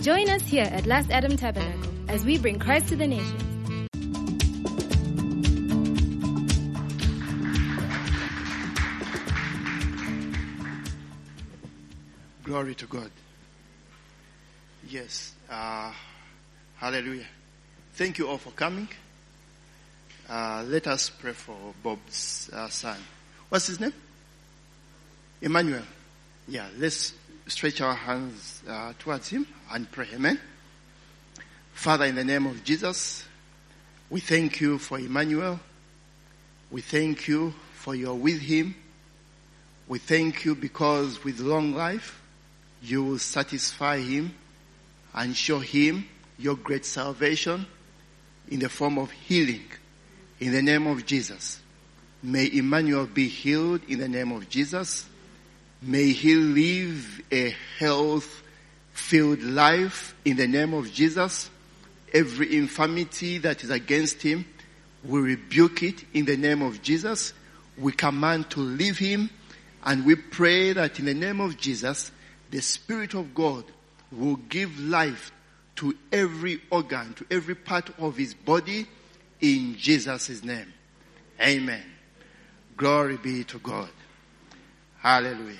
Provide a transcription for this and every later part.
Join us here at Last Adam Tabernacle as we bring Christ to the nations. Glory to God. Yes. Hallelujah. Thank you all for coming. Let us pray for Bob's son. What's his name? Emmanuel. Yeah, let's stretch our hands towards him and pray. Amen. Father, in the name of Jesus, we thank you for Emmanuel. We thank you for you're with him. We thank you because with long life, you will satisfy him and show him your great salvation in the form of healing. In the name of Jesus. May Emmanuel be healed in the name of Jesus. May he live a health-filled life in the name of Jesus. Every infirmity that is against him, we rebuke it in the name of Jesus. We command to leave him, and we pray that in the name of Jesus, the Spirit of God will give life to every organ, to every part of his body in Jesus' name. Amen. Glory be to God. Hallelujah.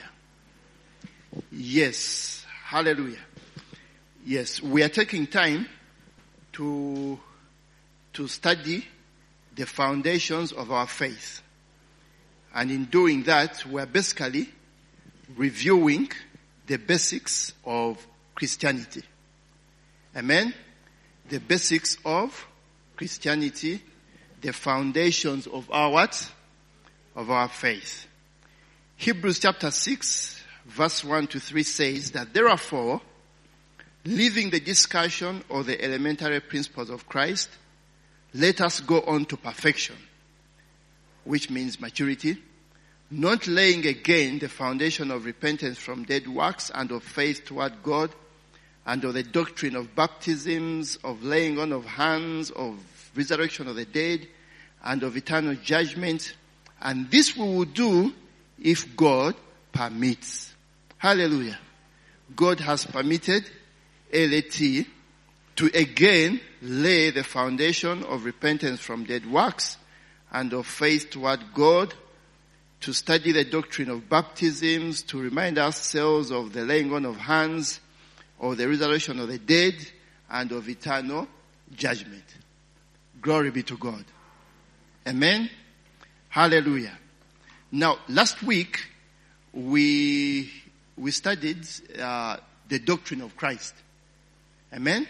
Yes. Hallelujah. Yes, we are taking time to study the foundations of our faith. And in doing that, we are basically reviewing the basics of Christianity. Amen? The basics of Christianity, the foundations of our what? Of our faith. Hebrews chapter 6, verse 1 to 3 says that therefore, leaving the discussion of the elementary principles of Christ, let us go on to perfection, which means maturity, not laying again the foundation of repentance from dead works and of faith toward God, and of the doctrine of baptisms, of laying on of hands, of resurrection of the dead, and of eternal judgment. And this we will do if God permits. Hallelujah. God has permitted LAT to again lay the foundation of repentance from dead works and of faith toward God, to study the doctrine of baptisms, to remind ourselves of the laying on of hands, of the resurrection of the dead, and of eternal judgment. Glory be to God. Amen. Hallelujah. Now, last week, we studied the doctrine of Christ. Amen.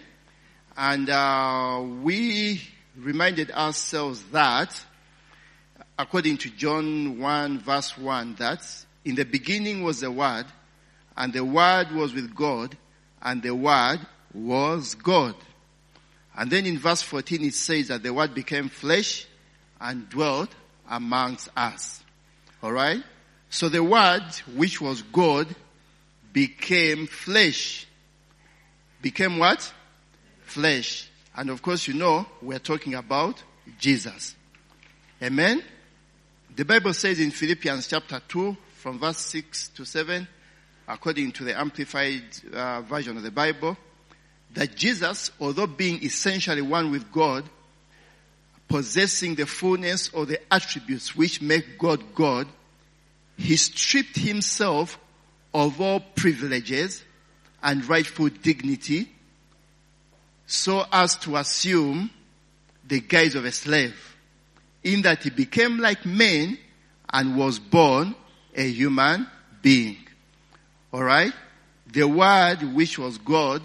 And we reminded ourselves that, according to John 1 verse 1, that in the beginning was the Word, and the Word was with God, and the Word was God. And then in verse 14 it says that the Word became flesh and dwelt amongst us. Alright? So the Word, which was God, became flesh. Became what? Flesh. And of course you know, we're talking about Jesus. Amen? The Bible says in Philippians chapter 2, from verse 6 to 7, according to the Amplified version of the Bible, that Jesus, although being essentially one with God, possessing the fullness of the attributes which make God God, he stripped himself of all privileges and rightful dignity so as to assume the guise of a slave, in that he became like men and was born a human being. Alright? The Word, which was God,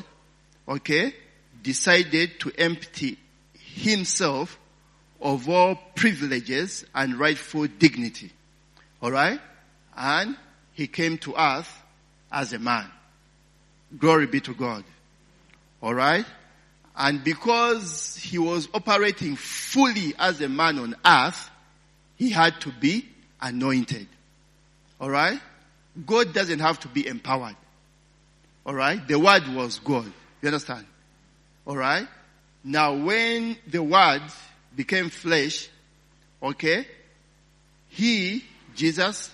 decided to empty himself of all privileges and rightful dignity. Alright? And he came to earth as a man. Glory be to God. Alright? And because he was operating fully as a man on earth, he had to be anointed. Alright? God doesn't have to be empowered. Alright? The Word was God. You understand? Alright? Now when the Word became flesh, he, Jesus,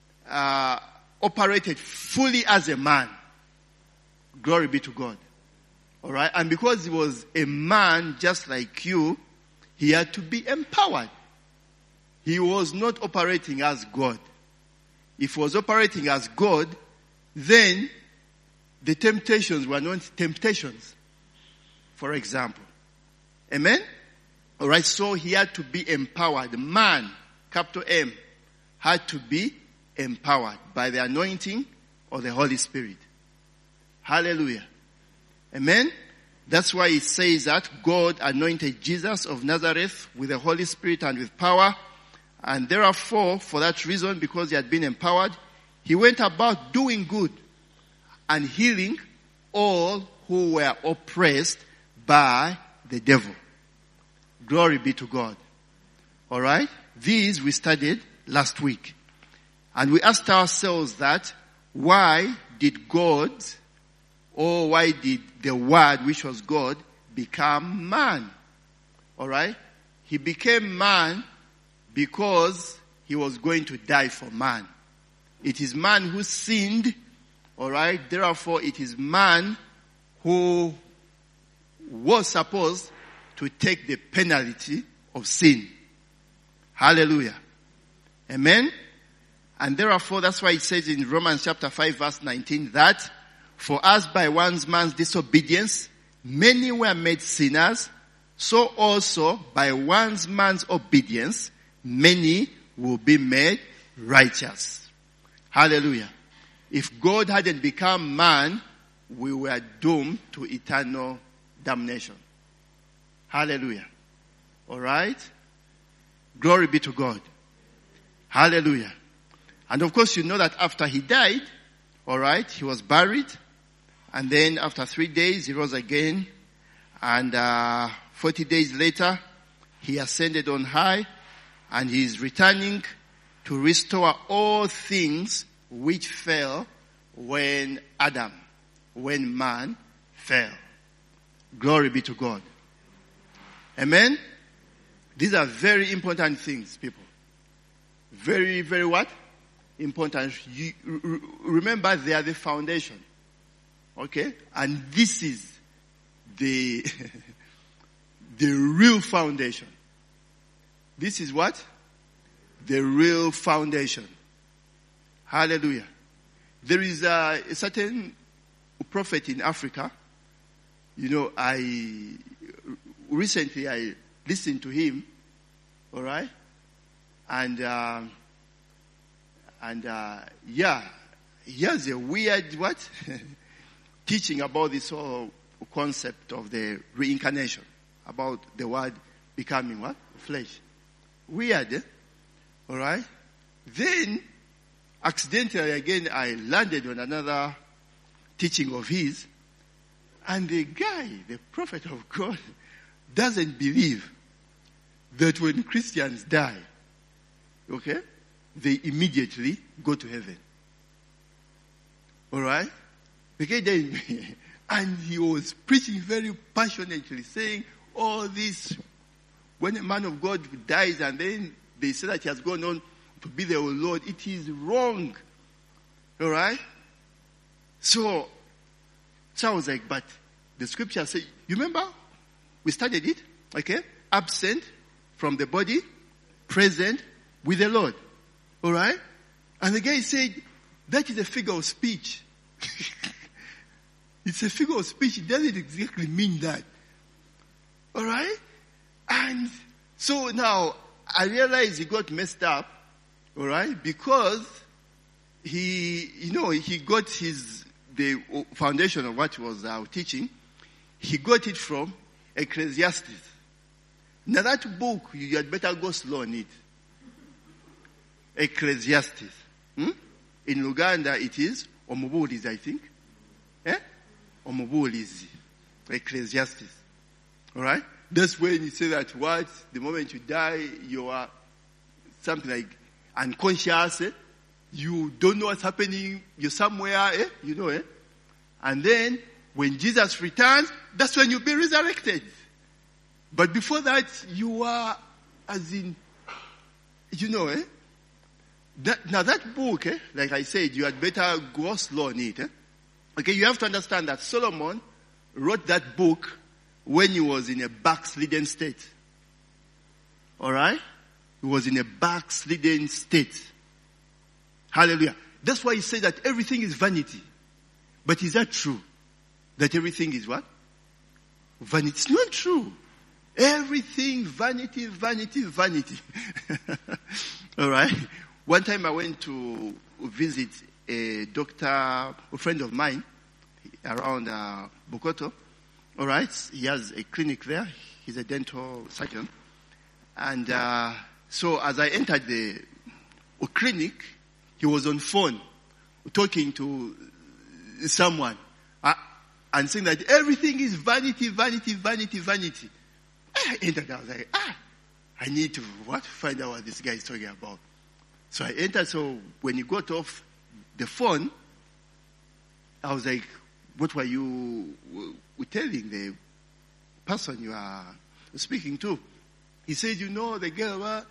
operated fully as a man. Glory be to God. Alright? And because he was a man just like you, he had to be empowered. He was not operating as God. If he was operating as God, then the temptations were not temptations, for example. Amen? Alright, so he had to be empowered. The man, capital M, had to be empowered by the anointing of the Holy Spirit. Hallelujah. Amen? That's why it says that God anointed Jesus of Nazareth with the Holy Spirit and with power. And therefore, for that reason, because he had been empowered, he went about doing good and healing all who were oppressed by the devil. Glory be to God. Alright? These we studied last week. And we asked ourselves that, why did God, or why did the Word, which was God, become man? Alright? He became man because he was going to die for man. It is man who sinned, alright? Therefore, it is man who was supposed to take the penalty of sin. Hallelujah. Amen? And therefore, that's why it says in Romans chapter 5 verse 19 that, for as by one man's disobedience many were made sinners, so also by one man's obedience many will be made righteous. Hallelujah. If God hadn't become man, we were doomed to eternal damnation. Hallelujah. Alright? Glory be to God. Hallelujah. And of course you know that after he died, alright, he was buried. And then after 3 days he rose again. And 40 days later he ascended on high. And he is returning to restore all things which fell when man fell. Glory be to God. Amen? These are very important things, people. Very, very what? Important. Remember, they are the foundation. Okay? And this is the, the real foundation. This is what? The real foundation. Hallelujah. There is a certain prophet in Africa. You know, recently I listened to him. Alright? And yeah, he has a weird what? Teaching about this whole concept of the reincarnation. About the word becoming what? Flesh. Weird, eh? Alright? Then, accidentally again, I landed on another teaching of his. And the guy, the prophet of God, doesn't believe that when Christians die, okay, they immediately go to heaven. Alright? Okay, then, and he was preaching very passionately, saying all this. When a man of God dies and then they say that he has gone on to be the Lord, it is wrong. Alright? So I was like, but the scripture says, you remember? We studied it, okay? Absent from the body, present with the Lord. Alright? And the guy said, that is a figure of speech. It's a figure of speech. It doesn't exactly mean that. Alright? And so now I realized he got messed up, alright, because he got the foundation of what he was teaching, he got it from Ecclesiastes. Now that book, you had better go slow on it. Ecclesiastes. In Uganda it is Omubulizi, I think. Omubulizi. Ecclesiastes. Alright? That's when you say that what? The moment you die, you are something like unconscious. You don't know what's happening. You're somewhere, you know. And then, when Jesus returns, that's when you'll be resurrected. But before that, you are, as in, you know, now that book, like I said, you had better go slow on it. Okay, you have to understand that Solomon wrote that book when he was in a backslidden state. Alright? He was in a backslidden state. Hallelujah. That's why he said that everything is vanity. But is that true? That everything is what? Vanity. It's not true. Everything, vanity, vanity, vanity. Alright? One time I went to visit a doctor, a friend of mine, around Bokoto. Alright? He has a clinic there. He's a dental surgeon. And so as I entered the clinic, he was on phone talking to someone and saying that everything is vanity, vanity, vanity, vanity. I entered, I was like, I need to find out what this guy is talking about. So I entered, so when he got off the phone, I was like, what were you telling the person you are speaking to? He said, the girl,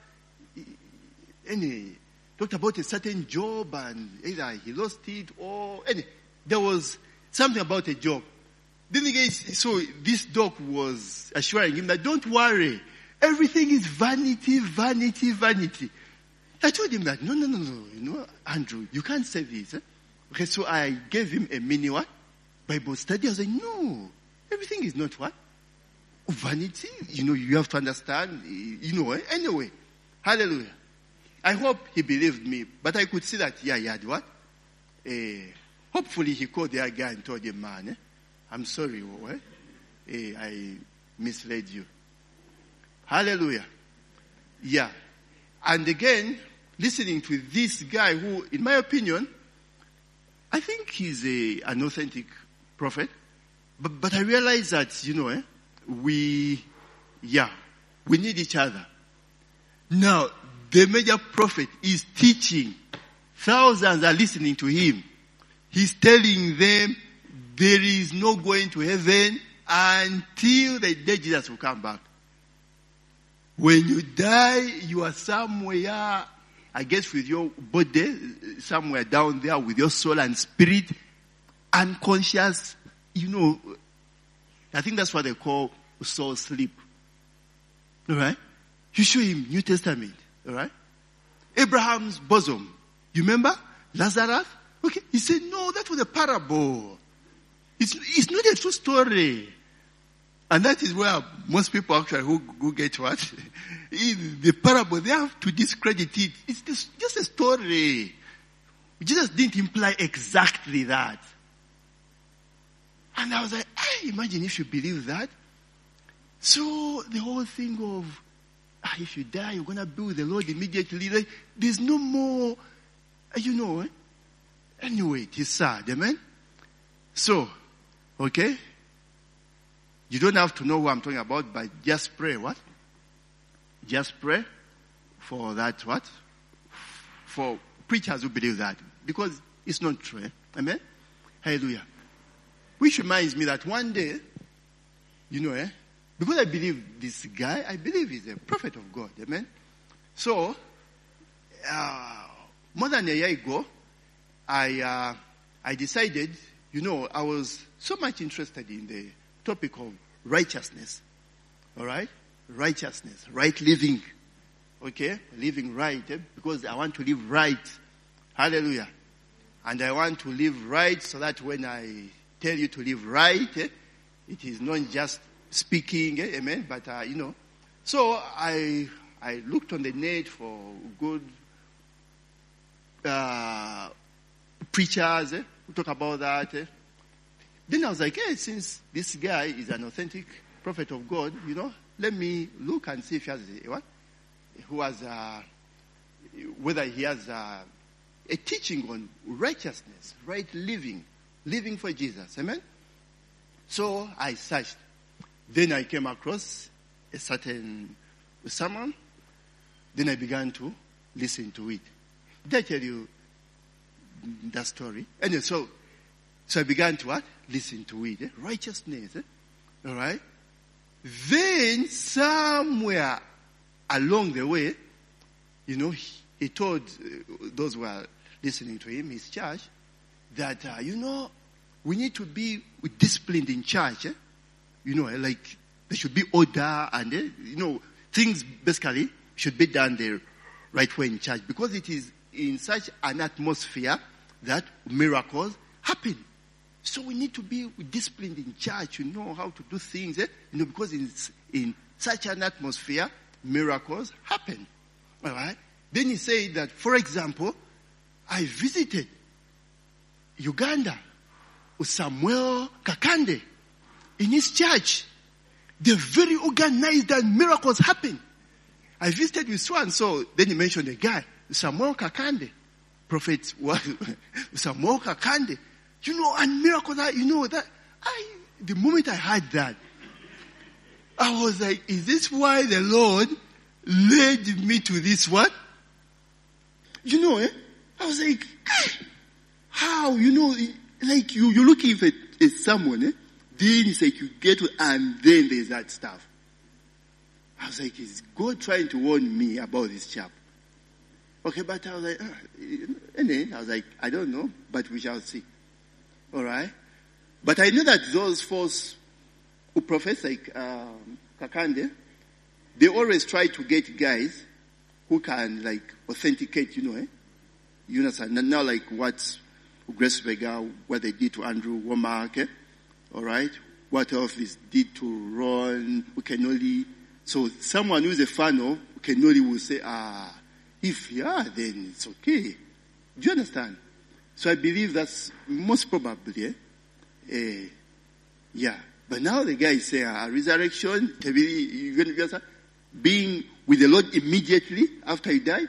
talked about a certain job and either he lost it or there was something about a job. Then again, so this doc was assuring him that don't worry, everything is vanity, vanity, vanity. I told him that, no, Andrew, you can't say this. Okay, so I gave him a mini Bible study. I was like, no, everything is not what? Vanity. You have to understand, anyway. Hallelujah. I hope he believed me, but I could see that, he had what? Hopefully he called the other guy and told him, man, I'm sorry, I misled you. Hallelujah. Yeah. And again, listening to this guy who, in my opinion, I think he's an authentic prophet. But I realize that, we need each other. Now, the major prophet is teaching. Thousands are listening to him. He's telling them there is no going to heaven until the day Jesus will come back. When you die, you are somewhere, I guess with your body, somewhere down there with your soul and spirit, unconscious, I think that's what they call soul sleep. Alright? You show him New Testament. Alright? Abraham's bosom. You remember? Lazarus? Okay. He said, no, that was a parable. It's not a true story. And that is where most people actually who get what? The parable, they have to discredit it. It's just a story. Jesus didn't imply exactly that. And I was like, imagine if you believe that. So the whole thing of, if you die, you're going to be with the Lord immediately. There's no more, Anyway, it is sad, amen? So, okay? You don't have to know what I'm talking about, but just pray, what? Just pray for that, what? For preachers who believe that. Because it's not true, amen? Hallelujah. Which reminds me that one day, because I believe this guy, I believe he's a prophet of God, amen? So, more than a year ago, I decided, I was so much interested in the topic of righteousness. Alright? Righteousness. Right living. Okay? Living right. Because I want to live right. Hallelujah. And I want to live right so that when I tell you to live right, it is not just speaking, amen, but, So I looked on the net for good preachers who talk about that. Then I was like, since this guy is an authentic prophet of God, let me look and see if he has whether he has a teaching on righteousness, right living for Jesus. Amen? So I searched. Then I came across a certain sermon. Then I began to listen to it. Did I tell you that story? Anyway, so I began to what? Listen to it. Righteousness. Alright? Then somewhere along the way, he told those who were listening to him, his church, that, we need to be disciplined in church. Like there should be order and, things basically should be done the right way in church, because it is in such an atmosphere that miracles happen. So we need to be disciplined in church, how to do things, because in such an atmosphere, miracles happen. All right? Then he said that, for example, I visited Uganda with Samuel Kakande in his church. They're very organized and miracles happen. I visited with so and so. Then he mentioned a guy, Samuel Kakande, prophet Samuel Kakande. And miracles, the moment I heard that, I was like, is this why the Lord led me to this one? I was like, how, like you're looking at someone, then it's like you get to, and then there's that stuff. I was like, is God trying to warn me about this chap? Okay, but I was like, and then I was like, I don't know, but we shall see. All right? But I know that those false who profess like Kakande, they always try to get guys who can like authenticate, You understand? Not like what Grace Vega, what they did to Andrew Womack, all right? What Elvis did to Ron, so someone who's a fan of Ukenoli will say, if then it's okay. Do you understand? So I believe that's most probably, But now the guy is saying, resurrection, being with the Lord immediately after he died,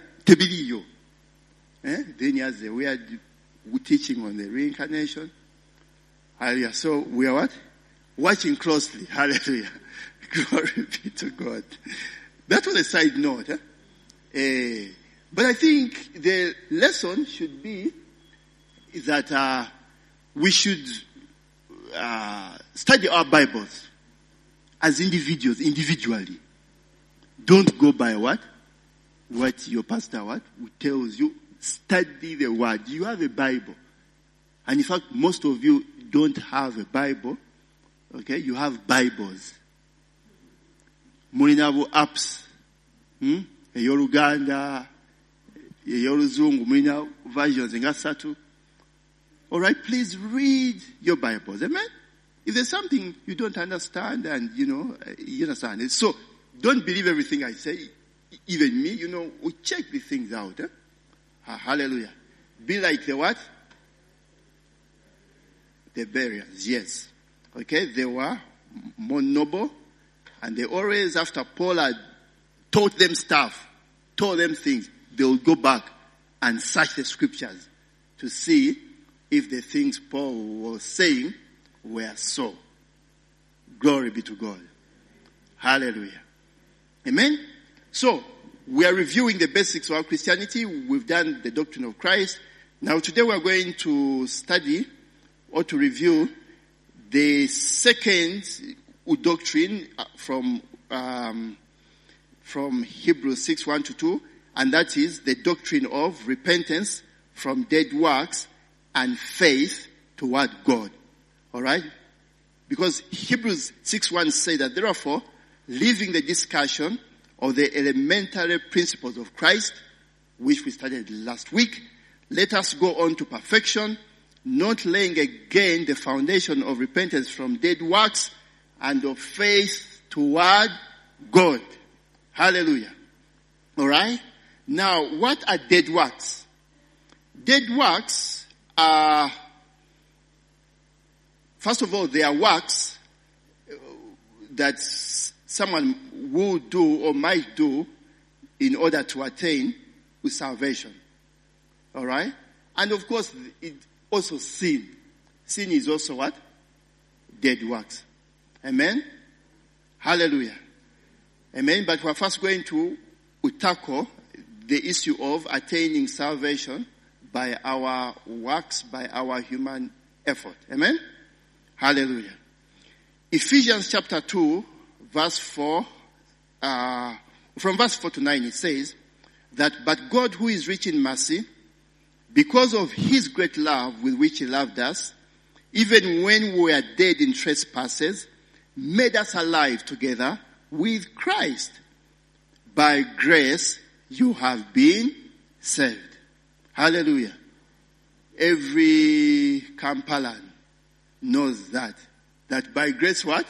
then he has a weird teaching on the reincarnation. Hallelujah. So we are what? Watching closely. Hallelujah. Glory be to God. That was a side note. But I think the lesson should be that we should study our Bibles as individuals, individually. Don't go by what your pastor tells you. Study the word. You have a Bible. And in fact, most of you don't have a Bible. Okay? You have Bibles. Mulinabo apps. Eyoruganda, eyoruzungu, mulina versions engasatu. Alright, please read your Bibles. Amen? If there's something you don't understand and, you understand it. So, don't believe everything I say. Even me, we check the things out. Hallelujah. Be like the what? The Bereans, yes. Okay, they were more noble, and they always, after Paul had taught them stuff, told them things, they would go back and search the scriptures to see if the things Paul was saying were so. Glory be to God. Hallelujah. Amen? So, we are reviewing the basics of our Christianity. We've done the doctrine of Christ. Now today we are going to study or to review the second doctrine from Hebrews 6:1-2, and that is the doctrine of repentance from dead works and faith toward God. Alright? Because Hebrews 6:1 says that therefore, leaving the discussion of the elementary principles of Christ, which we studied last week, let us go on to perfection, not laying again the foundation of repentance from dead works and of faith toward God. Hallelujah. Alright? Now, what are dead works? Dead works are, first of all, they are works that someone will do or might do in order to attain with salvation. Alright? And of course, it also sin. Sin is also what? Dead works. Amen? Hallelujah. Amen? But we're first going to tackle the issue of attaining salvation by our works, by our human effort. Amen? Hallelujah. Ephesians chapter 2, verse 4, from verse 4 to 9, it says that, but God who is rich in mercy, because of his great love with which he loved us, even when we were dead in trespasses, made us alive together with Christ. By grace you have been saved. Hallelujah. Every Kampalan knows that by grace what?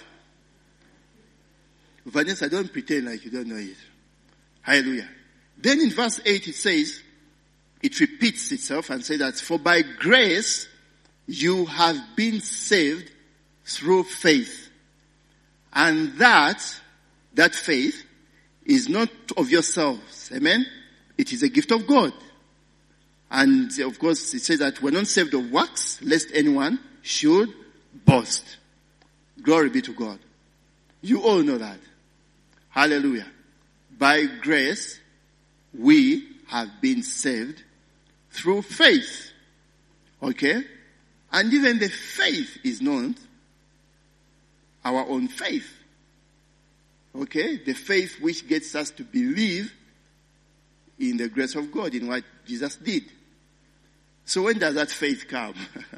Vanessa, don't pretend like you don't know it. Hallelujah. Then in verse 8 it says, it repeats itself and says that, for by grace you have been saved through faith. And that faith is not of yourselves. Amen? It is a gift of God. And of course it says that we're not saved of works, lest anyone should boast. Glory be to God. You all know that. Hallelujah. By grace we have been saved through faith. Okay? And even the faith is not our own faith. Okay? The faith which gets us to believe in the grace of God, in what Jesus did. So when does that faith come?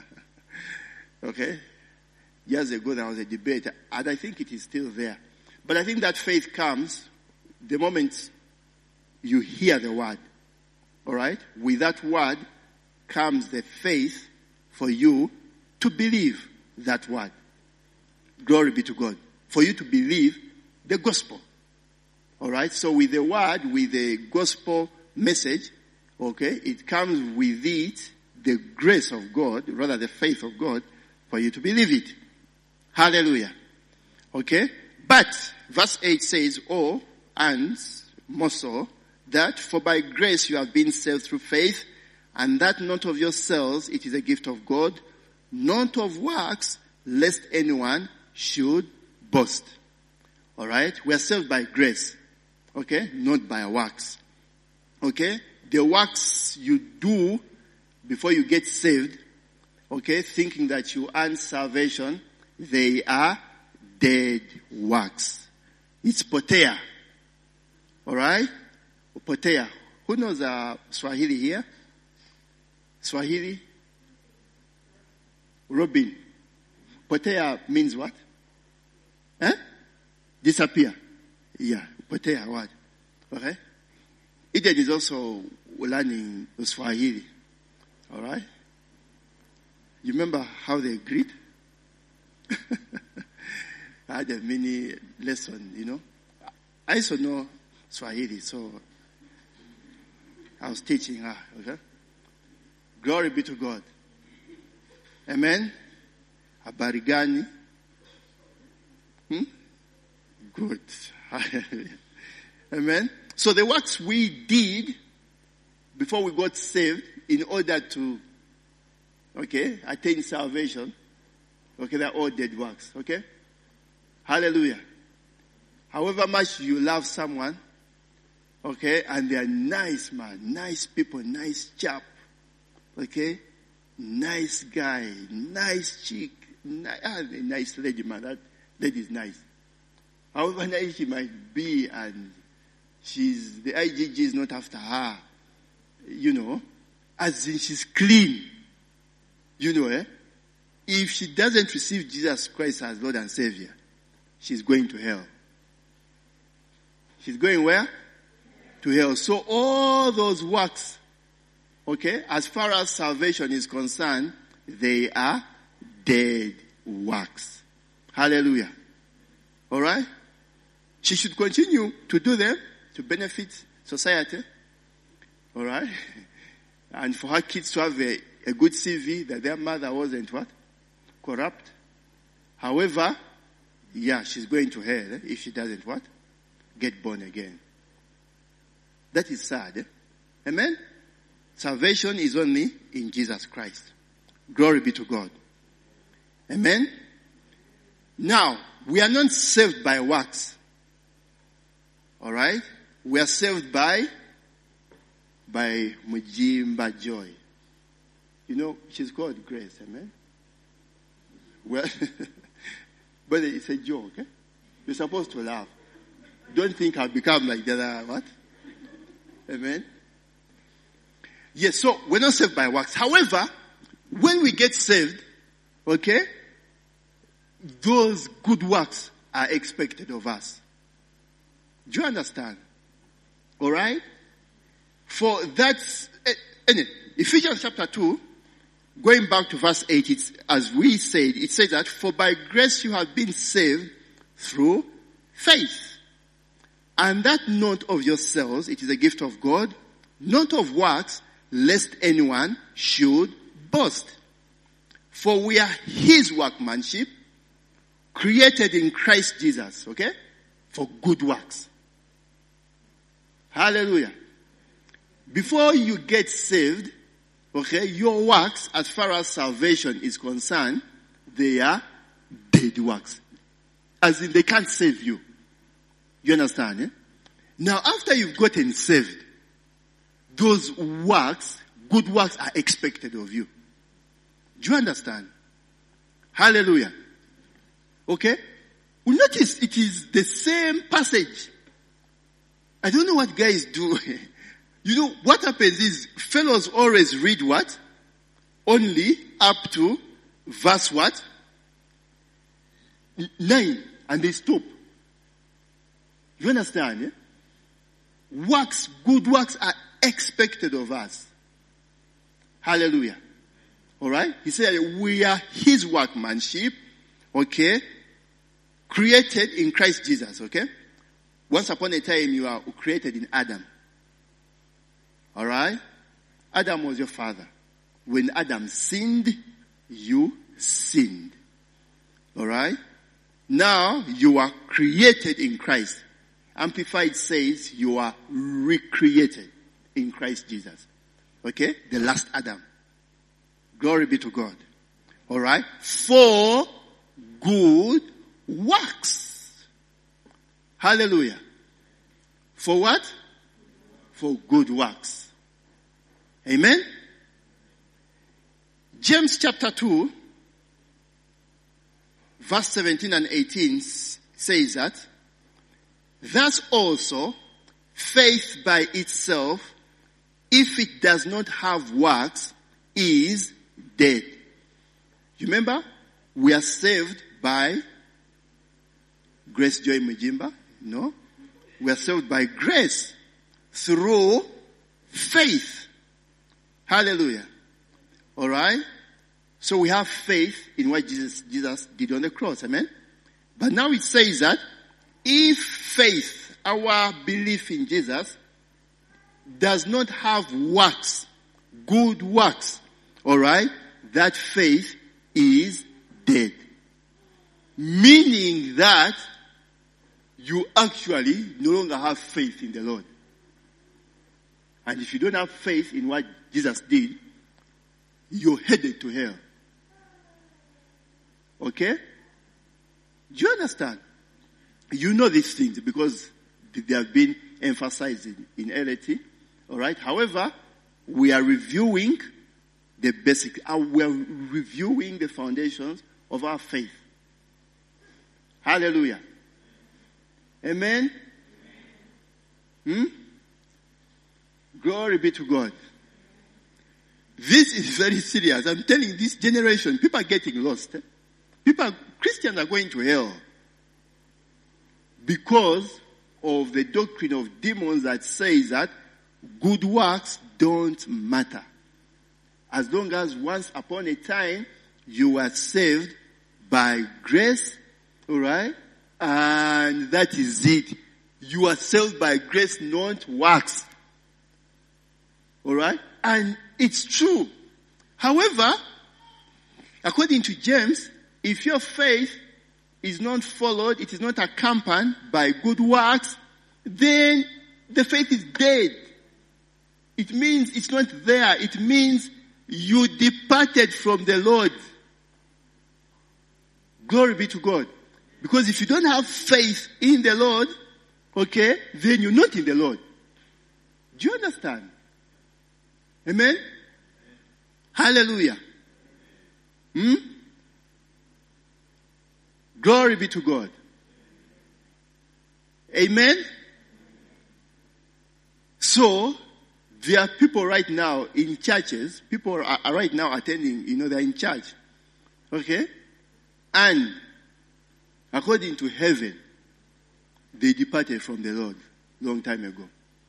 Okay? Years ago there was a debate, and I think it is still there. But I think that faith comes the moment you hear the word. Alright? With that word comes the faith for you to believe that word. Glory be to God. For you to believe the gospel. Alright? So with the word, with the gospel message, okay, it comes with it the grace of God, rather the faith of God, for you to believe it. Hallelujah. Okay? But, verse 8 says, oh, and more so, that for by grace you have been saved through faith, and that not of yourselves, it is a gift of God, not of works, lest anyone should boast. Alright? We are saved by grace. Okay? Not by works. Okay? The works you do before you get saved, okay, thinking that you earn salvation, they are dead works. It's potea. Alright? Potea. Who knows Swahili here? Swahili? Robin. Potea means what? Eh? Disappear. Yeah. Potea what? Okay? Eden is also learning Swahili. Alright? You remember how they agreed? I had a mini lesson, you know. I also know Swahili, so I was teaching her, okay? Glory be to God. Amen? Habari gani? Good. Amen? So the works we did before we got saved in order to, okay, attain salvation, okay, they're all dead works, okay? Hallelujah. However much you love someone, okay, and they are nice man, nice people, nice chap, okay, nice guy, nice chick, nice lady man, that lady is nice. However nice she might be, and the IGG is not after her, you know, as in she's clean, you know, eh? If she doesn't receive Jesus Christ as Lord and Savior, she's going to hell. She's going where? To hell. So all those works, okay, as far as salvation is concerned, they are dead works. Hallelujah. Alright? She should continue to do them to benefit society. Alright? And for her kids to have a good CV, that their mother wasn't what? Corrupt. However, yeah, she's going to hell if she doesn't what? Get born again. That is sad. Amen? Salvation is only in Jesus Christ. Glory be to God. Amen? Now, we are not saved by works. Alright? We are saved by Mujimba Joy. You know, she's called Grace. Amen? Well, but it's a joke. Eh? You're supposed to laugh. Don't think I'll become like the other, what? Amen? Yes, so we're not saved by works. However, when we get saved, okay, those good works are expected of us. Do you understand? Alright? For that's, Ephesians chapter 2, going back to verse 8, it's, as we said, it says that, for by grace you have been saved through faith. And that not of yourselves, it is a gift of God, not of works, lest anyone should boast. For we are his workmanship, created in Christ Jesus, okay, for good works. Hallelujah. Before you get saved, okay, your works, as far as salvation is concerned, they are dead works. As in, they can't save you. You understand, eh? Now, after you've gotten saved, those works, good works, are expected of you. Do you understand? Hallelujah. Okay? We notice it is the same passage. I don't know what guys do. You know, what happens is, fellows always read what? Only up to verse what? 9. And they stop. You understand? Eh? Works, good works are expected of us. Hallelujah. Alright? He said we are his workmanship, okay, created in Christ Jesus, okay? Once upon a time you are created in Adam. Alright? Adam was your father. When Adam sinned, you sinned. Alright? Now you are created in Christ. Amplified says you are recreated in Christ Jesus. Okay? The last Adam. Glory be to God. Alright? For good works. Hallelujah. For what? For good works. Amen? James chapter 2, verse 17 and 18 says that, thus also, faith by itself, if it does not have works, is dead. You remember? We are saved by Grace Joy Mujimba? No. We are saved by grace through faith. Hallelujah. Alright? So we have faith in what Jesus did on the cross. Amen? But now it says that if faith, our belief in Jesus, does not have works, good works, alright, that faith is dead. Meaning that you actually no longer have faith in the Lord. And if you don't have faith in what Jesus did, you're headed to hell. Okay? Do you understand? You know these things because they have been emphasized in LAT. Alright? However, we are reviewing the basic, we are reviewing the foundations of our faith. Hallelujah. Amen? Glory be to God. This is very serious. I'm telling you, this generation, people are getting lost. Christians are going to hell because of the doctrine of demons that says that good works don't matter. As long as once upon a time you were saved by grace, alright, and that is it. You are saved by grace, not works. Alright? And it's true. However, according to James, if your faith is not followed, it is not accompanied by good works, then the faith is dead. It means it's not there. It means you departed from the Lord. Glory be to God. Because if you don't have faith in the Lord, okay, then you're not in the Lord. Do you understand? Amen? Hallelujah. Glory be to God. Amen? So, there are people right now in churches, people are right now attending, they're in church. Okay? And according to heaven, they departed from the Lord long time ago.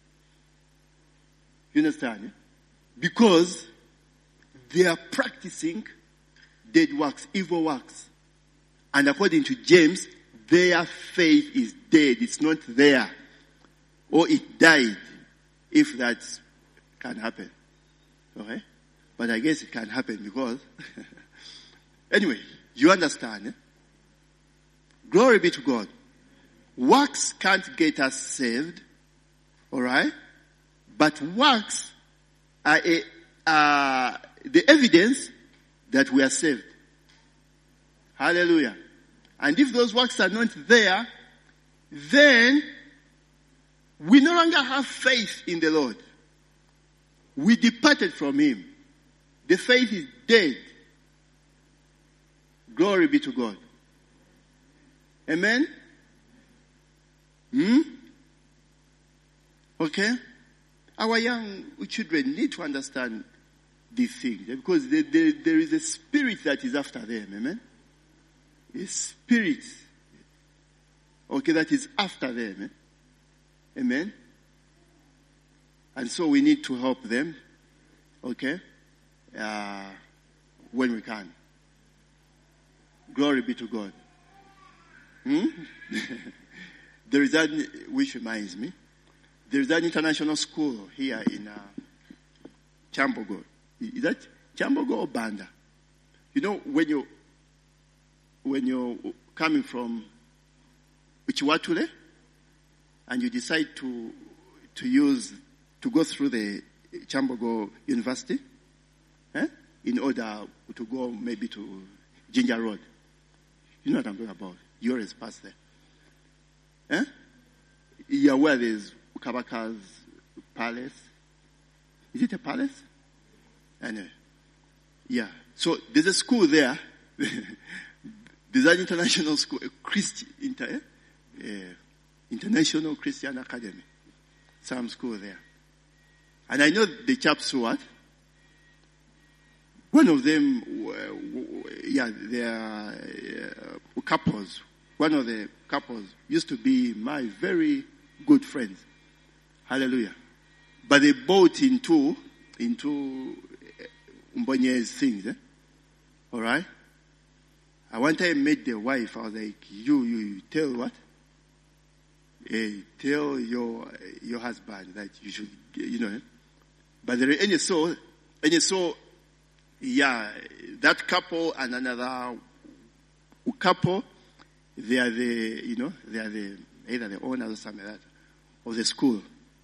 You understand? Eh? Because they are practicing dead works, evil works. And according to James, their faith is dead. It's not there. Or it died, if that can happen. Okay? But I guess it can happen because... Anyway, you understand? Eh? Glory be to God. Works can't get us saved. Alright? But works are the evidence that we are saved. Hallelujah. And if those works are not there, then we no longer have faith in the Lord. We departed from Him. The faith is dead. Glory be to God. Amen? Okay? Our young children need to understand these things because there is a spirit that is after them. Amen? A spirit, okay, that is after them. Eh? Amen? And so we need to help them, okay, when we can. Glory be to God. There is that, which reminds me, there is an international school here in Chambogo. Is that Chambogo or Banda? You know, when you're coming from Uchiwatule and you decide to go through the Chambogo University, in order to go maybe to Ginger Road. You know what I'm talking about. You always pass there. Yeah, where there's Kabaka's palace. Is it a palace? Anyway. Yeah. So there's a school there. There's an international school, International Christian Academy. Some school there. And I know the chaps who what? One of them, they are couples. One of the couples used to be my very good friends. Hallelujah. But they bought into Mbonye's things. Alright? I one time met the wife. I was like, you tell what? Tell your husband that you should, But there, and you saw, that couple and another couple, they are either the owners or something like that of the school.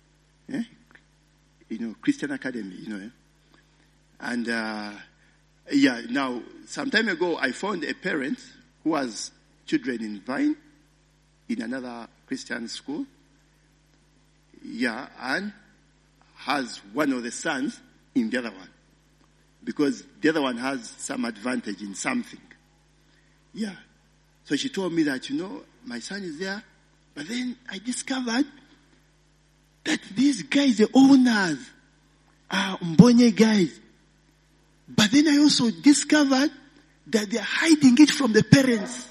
Christian Academy, And, now, some time ago, I found a parent who has children in Vine, in another Christian school. And has one of the sons in the other one. Because the other one has some advantage in something. So she told me that, my son is there. But then I discovered that these guys, the owners, are Mbonye guys. But then I also discovered that they are hiding it from the parents.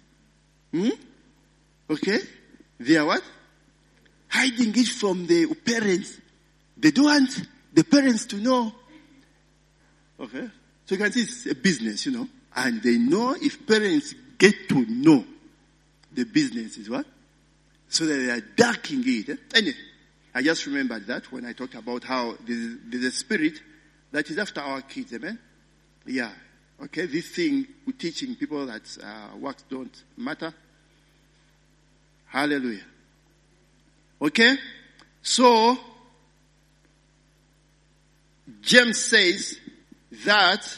Okay? They are what? Hiding it from the parents. They don't want the parents to know. Okay? So you can see it's a business, And they know if parents get to know the business is what? So that they are darkening it. Anyway, I just remembered that when I talked about how there's a spirit that is after our kids, amen? Okay, this thing, we're teaching people that works don't matter. Hallelujah. Okay? So, James says that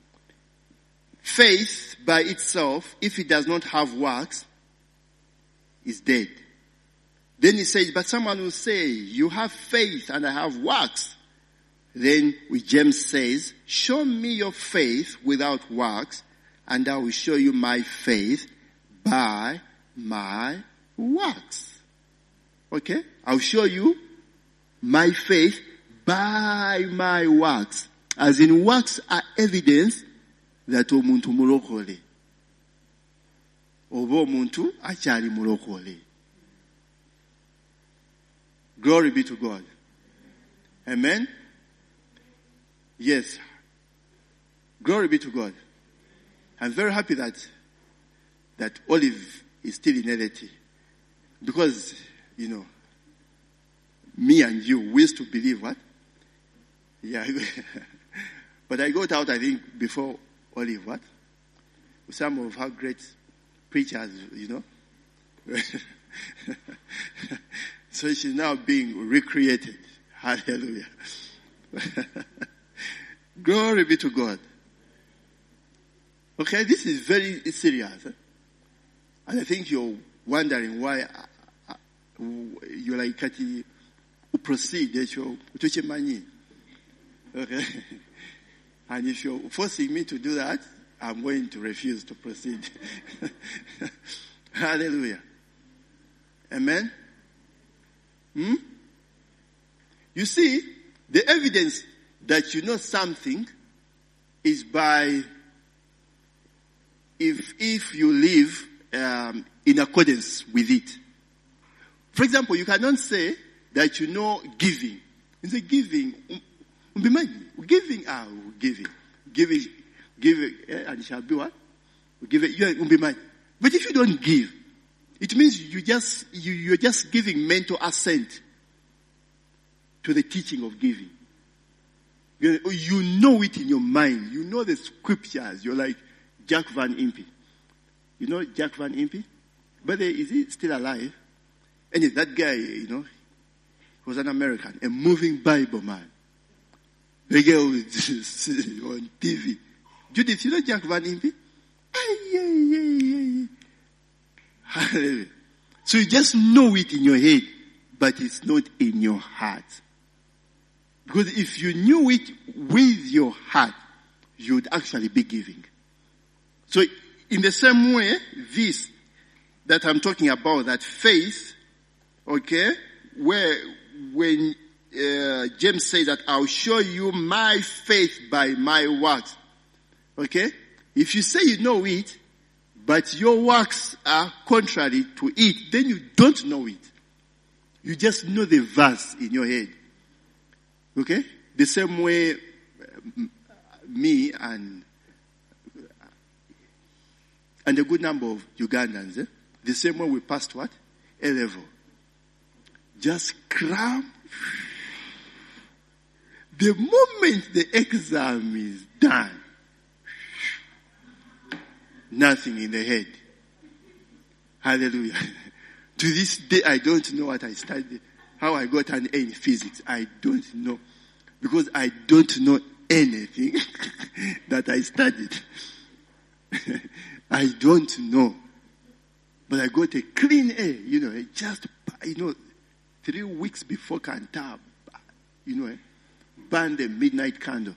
faith by itself, if it does not have works, is dead. Then he says, but someone will say, you have faith and I have works. Then James says, show me your faith without works, and I will show you my faith by my works. Okay? I'll show you my faith by my works. As in, works are evidence that omuntu mulokole. Oba omuntu akyali mulokole. Glory be to God. Amen? Yes. Glory be to God. I'm very happy that Olive is still in LAT. Because, me and you, we used to believe what? Yeah. But I got out, I think, before Olive, what? Some of our great preachers, So she's now being recreated. Hallelujah. Glory be to God. Okay, this is very serious. And I think you're wondering why you're like, proceed, okay? And if you're forcing me to do that, I'm going to refuse to proceed. Hallelujah. Amen? You see, the evidence that you know something is by if you live in accordance with it. For example, you cannot say that you know giving. You say giving, giving, and it shall be what? Give it, but if you don't give, it means you're just giving mental assent to the teaching of giving. You know it in your mind. You know the scriptures. You're like Jack Van Impe. You know Jack Van Impe? But is he still alive? And that guy, he was an American, a moving Bible man. The guy was on TV. Judith, you know Jack Van Impe? Hallelujah. So you just know it in your head, but it's not in your heart. Because if you knew it with your heart, you would actually be giving. So in the same way, this that I'm talking about, that faith, okay, when James says that I'll show you my faith by my works, okay? If you say you know it, but your works are contrary to it, then you don't know it. You just know the verse in your head. Okay? The same way me and a good number of Ugandans, the same way we passed what? A level. Just cram. The moment the exam is done, nothing in the head. Hallelujah. To this day, I don't know what I studied, how I got an A in physics. I don't know. Because I don't know anything that I studied. I don't know. But I got a clean A, just, 3 weeks before Cantab, burn the midnight candle.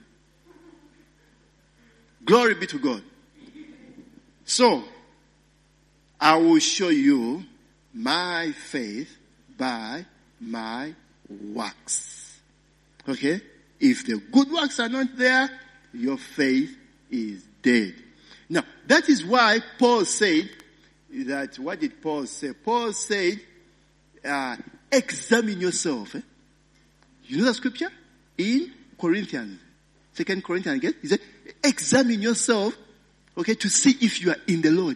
Glory be to God. So, I will show you my faith by my works. Okay? If the good works are not there, your faith is dead. Now, that is why Paul said that, what did Paul say? Paul said, examine yourself. You know the scripture? In Corinthians, 2 Corinthians again, he said, examine yourself, okay, to see if you are in the Lord.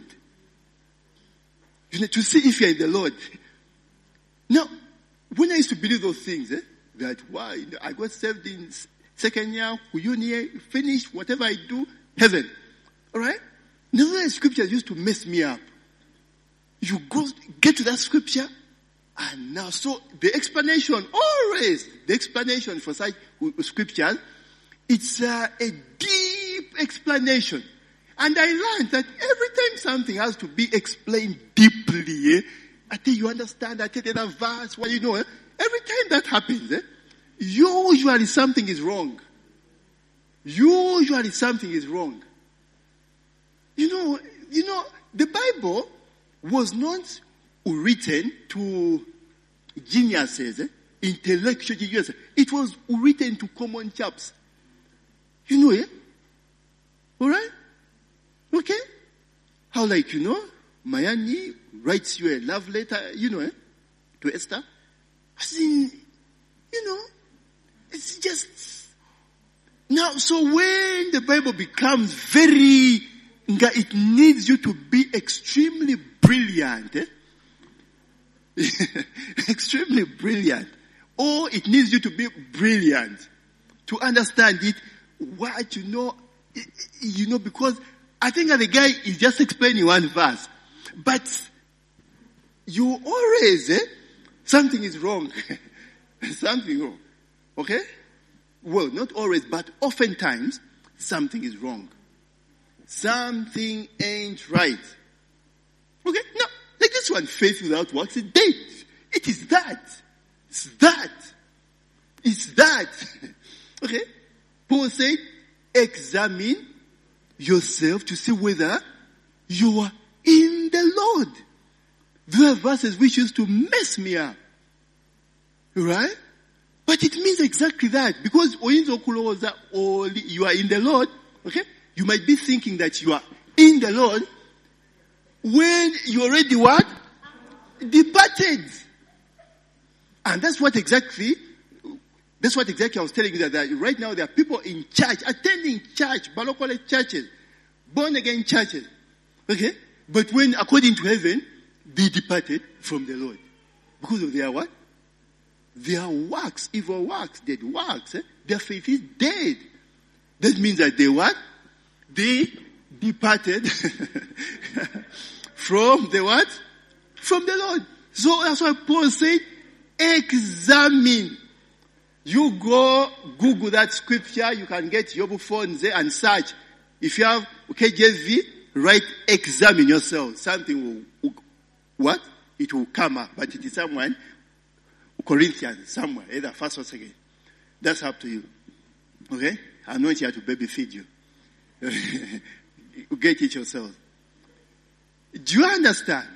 To see if you are in the Lord. Now, when I used to believe those things, that why I got saved in second year, finished, whatever I do, heaven. Alright? Now the scriptures used to mess me up. You get to that scripture, and now, so the explanation for such scriptures, it's a deep explanation. And I learned that every time something has to be explained deeply, until you understand, I take that verse, every time that happens, usually something is wrong. Usually something is wrong. The Bible was not written to geniuses, intellectual geniuses. It was written to common chaps. Alright? How like, Mayani writes you a love letter, to Esther. As in, it's just, now, so when the Bible becomes very, it needs you to be extremely brilliant, extremely brilliant. Or it needs you to be brilliant to understand it, because I think that the guy is just explaining one verse. But you always, something is wrong. Something wrong. Okay? Well, not always, but oftentimes, something is wrong. Something ain't right. Okay? No, like this one, faith without works is dead. It is that. It's that. It's that. Okay? Paul said, examine yourself to see whether you are in the Lord. There are verses which used to mess me up. Right? But it means exactly that. Because you are in the Lord, okay? You might be thinking that you are in the Lord when you already what? Departed. And that's what exactly I was telling you, that right now there are people in church, attending church, local churches, born again churches. Okay? But when, according to heaven, they departed from the Lord. Because of their what? Their works, evil works, dead works. Their faith is dead. That means that they what? They departed from the what? From the Lord. So that's why Paul said, examine. You go Google that scripture, you can get your phone there and search. If you have KJV, write examine yourself. Something will, what? It will come up. But it is someone, Corinthians, somewhere, either first or second. That's up to you. Okay? I'm not here to baby feed you. You get it yourself. Do you understand?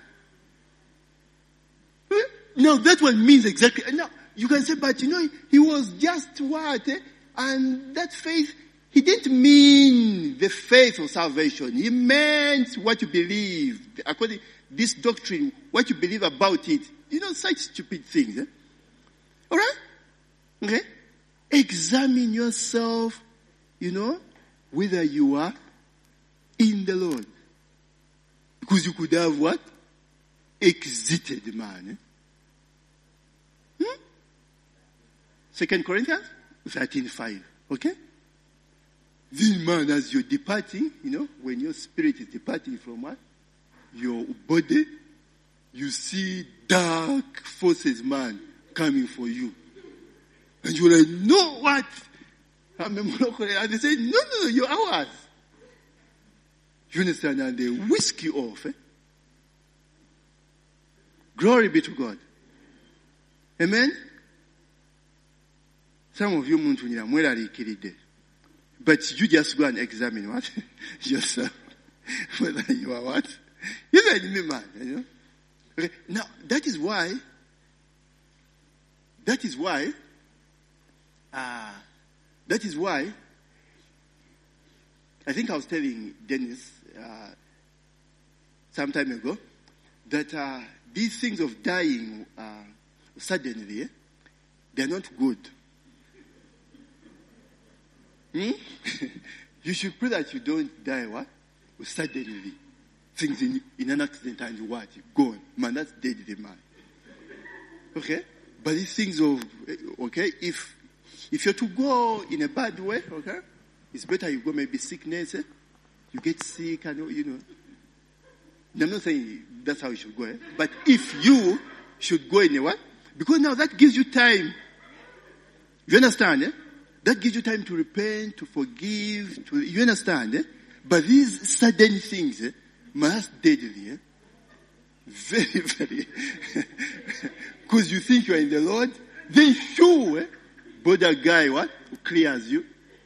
No, that one means exactly. No, you can say, but he was just what? And that faith, he didn't mean the faith of salvation. He meant what you believe. According to this doctrine, what you believe about it. Such stupid things. Alright? Okay? Examine yourself, whether you are in the Lord. Because you could have what? Exited the man. 2 Corinthians 13:5. Okay? This man, as you're departing, when your spirit is departing from what? Your body, you see dark forces, man, coming for you. And you're like, no, what? And they say, no, you're ours. You understand? And they whisk you off. Glory be to God. Amen? Some of you, but you just go and examine what? Yourself. Whether you are what? You're an enemy man, Okay. Now, that is why, I think I was telling Dennis, some time ago, that, these things of dying, suddenly, they're not good. You should pray that you don't die what? Suddenly. Things in an accident and what? You're gone. Man, that's dead, the man. Okay? But these things of, okay, if you're to go in a bad way, okay, it's better you go maybe sickness, you get sick and, I'm not saying that's how you should go, but if you should go in a what? Because now that gives you time. You understand, That gives you time to repent, to forgive, you understand, But these sudden things, must deadly, Very, very. Because you think you are in the Lord, then sure, but that guy, what? Who clears you.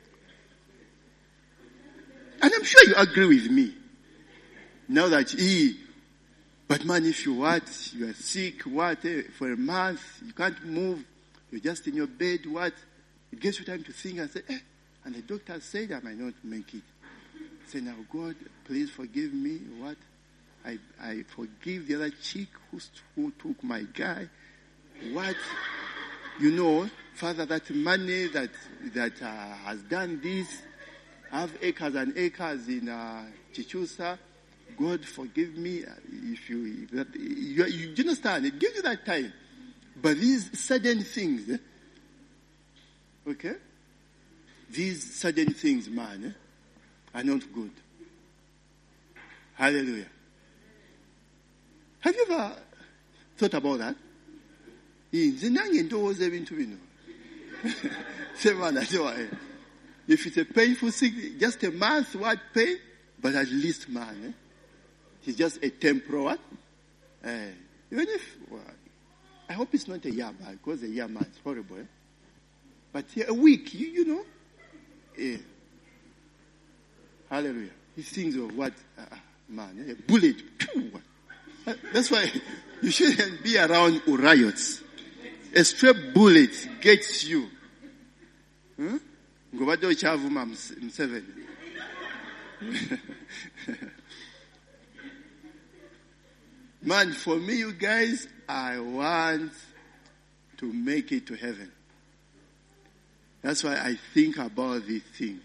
And I'm sure you agree with me. Now that but man, if you are sick, for a month, you can't move, you're just in your bed, it gives you time to think and say, and the doctor said I might not make it. Say, now God, please forgive me, I forgive the other chick who took my guy. What? Father, that money that has done this, I have acres and acres in Chichusa. God forgive me if you understand. It gives you that time. But these sudden things, okay? These sudden things, man, are not good. Hallelujah. Have you ever thought about that? If it's a painful sickness, just a month what pain, but at least, man, it's just a temporal what? Even if, I hope it's not a year, because a year, man, it's horrible. But a week, hallelujah. He thinks of what, man, a bullet. That's why you shouldn't be around riots. A straight bullet gets you. Man, for me, you guys, I want to make it to heaven. That's why I think about these things.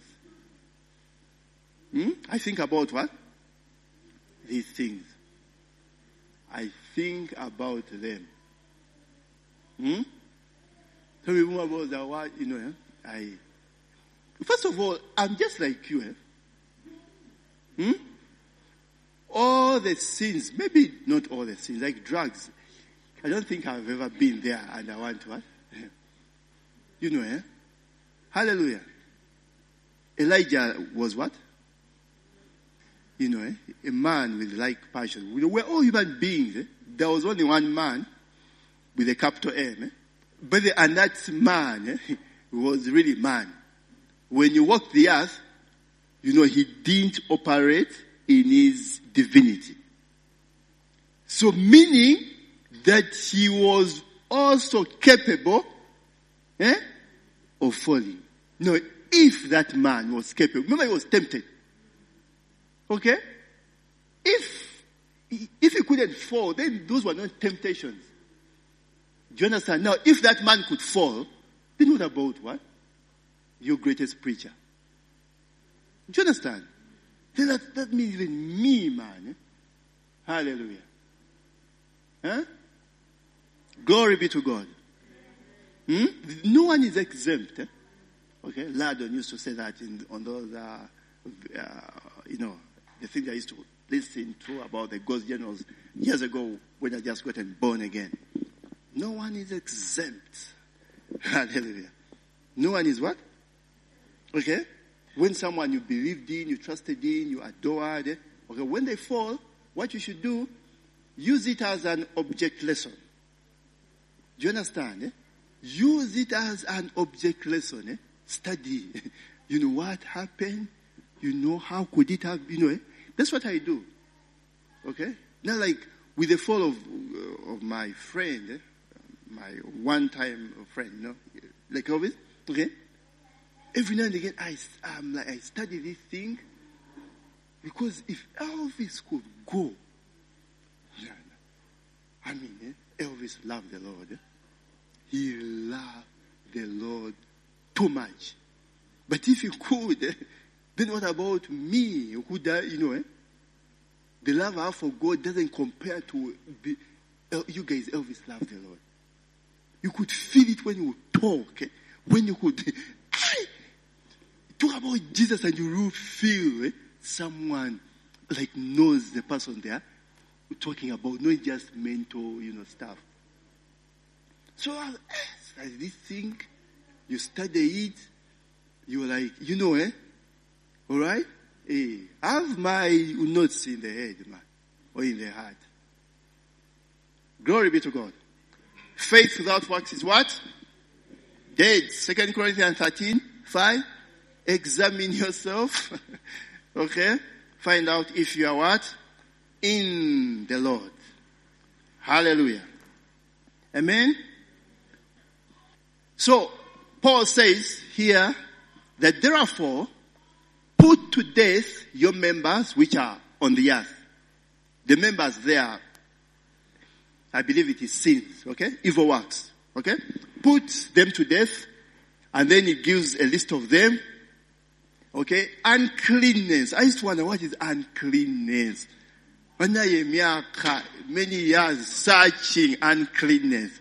I think about what? These things. I think about them. Tell me more about that. What first of all, I'm just like you. All the sins, maybe not all the sins, like drugs. I don't think I've ever been there, and I want to. Hallelujah. Elijah was what? A man with like passion. We're all human beings. There was only one man with a capital M. And that man was really man. When you walk the earth, he didn't operate in his divinity. So meaning that he was also capable of falling. No, if that man was capable. Remember, he was tempted. Okay? If he couldn't fall, then those were not temptations. Do you understand? Now, if that man could fall, then what about what? Your greatest preacher. Do you understand? Then that means even me, man. Hallelujah. Glory be to God. No one is exempt. Okay? Lardon used to say that on those, the thing I used to listen to about the ghost generals years ago when I just gotten born again. No one is exempt. Hallelujah. No one is what? Okay? When someone you believed in, you trusted in, you adored, okay, when they fall, what you should do, use it as an object lesson. Do you understand? Use it as an object lesson. Study. What happened? How could it have, That's what I do. Okay? Now, like, with the fall of my friend, my one-time friend, like Elvis, okay? Every now and again, I study this thing, because if Elvis could go, Elvis loved the Lord. He loved the Lord too much. But if he could, then what about me, who the love I have for God doesn't compare to you guys. Elvis loved the Lord. You could feel it when you talk, when you could talk about Jesus, and you will feel someone like knows the person there talking about, not just mental, stuff. So as this thing, you study it, you're like, all right? Hey, have my notes in the head, man, or in the heart. Glory be to God. Faith without works is what? Dead. 2 Corinthians 13:5. Examine yourself. Okay? Find out if you are what? In the Lord. Hallelujah. Amen? So, Paul says here that therefore, put to death your members which are on the earth. the members there, I believe it is sins, okay? Evil works, okay? Put them to death, and then it gives a list of them, okay? Uncleanness. I used to wonder, what is uncleanness? Many years searching uncleanness.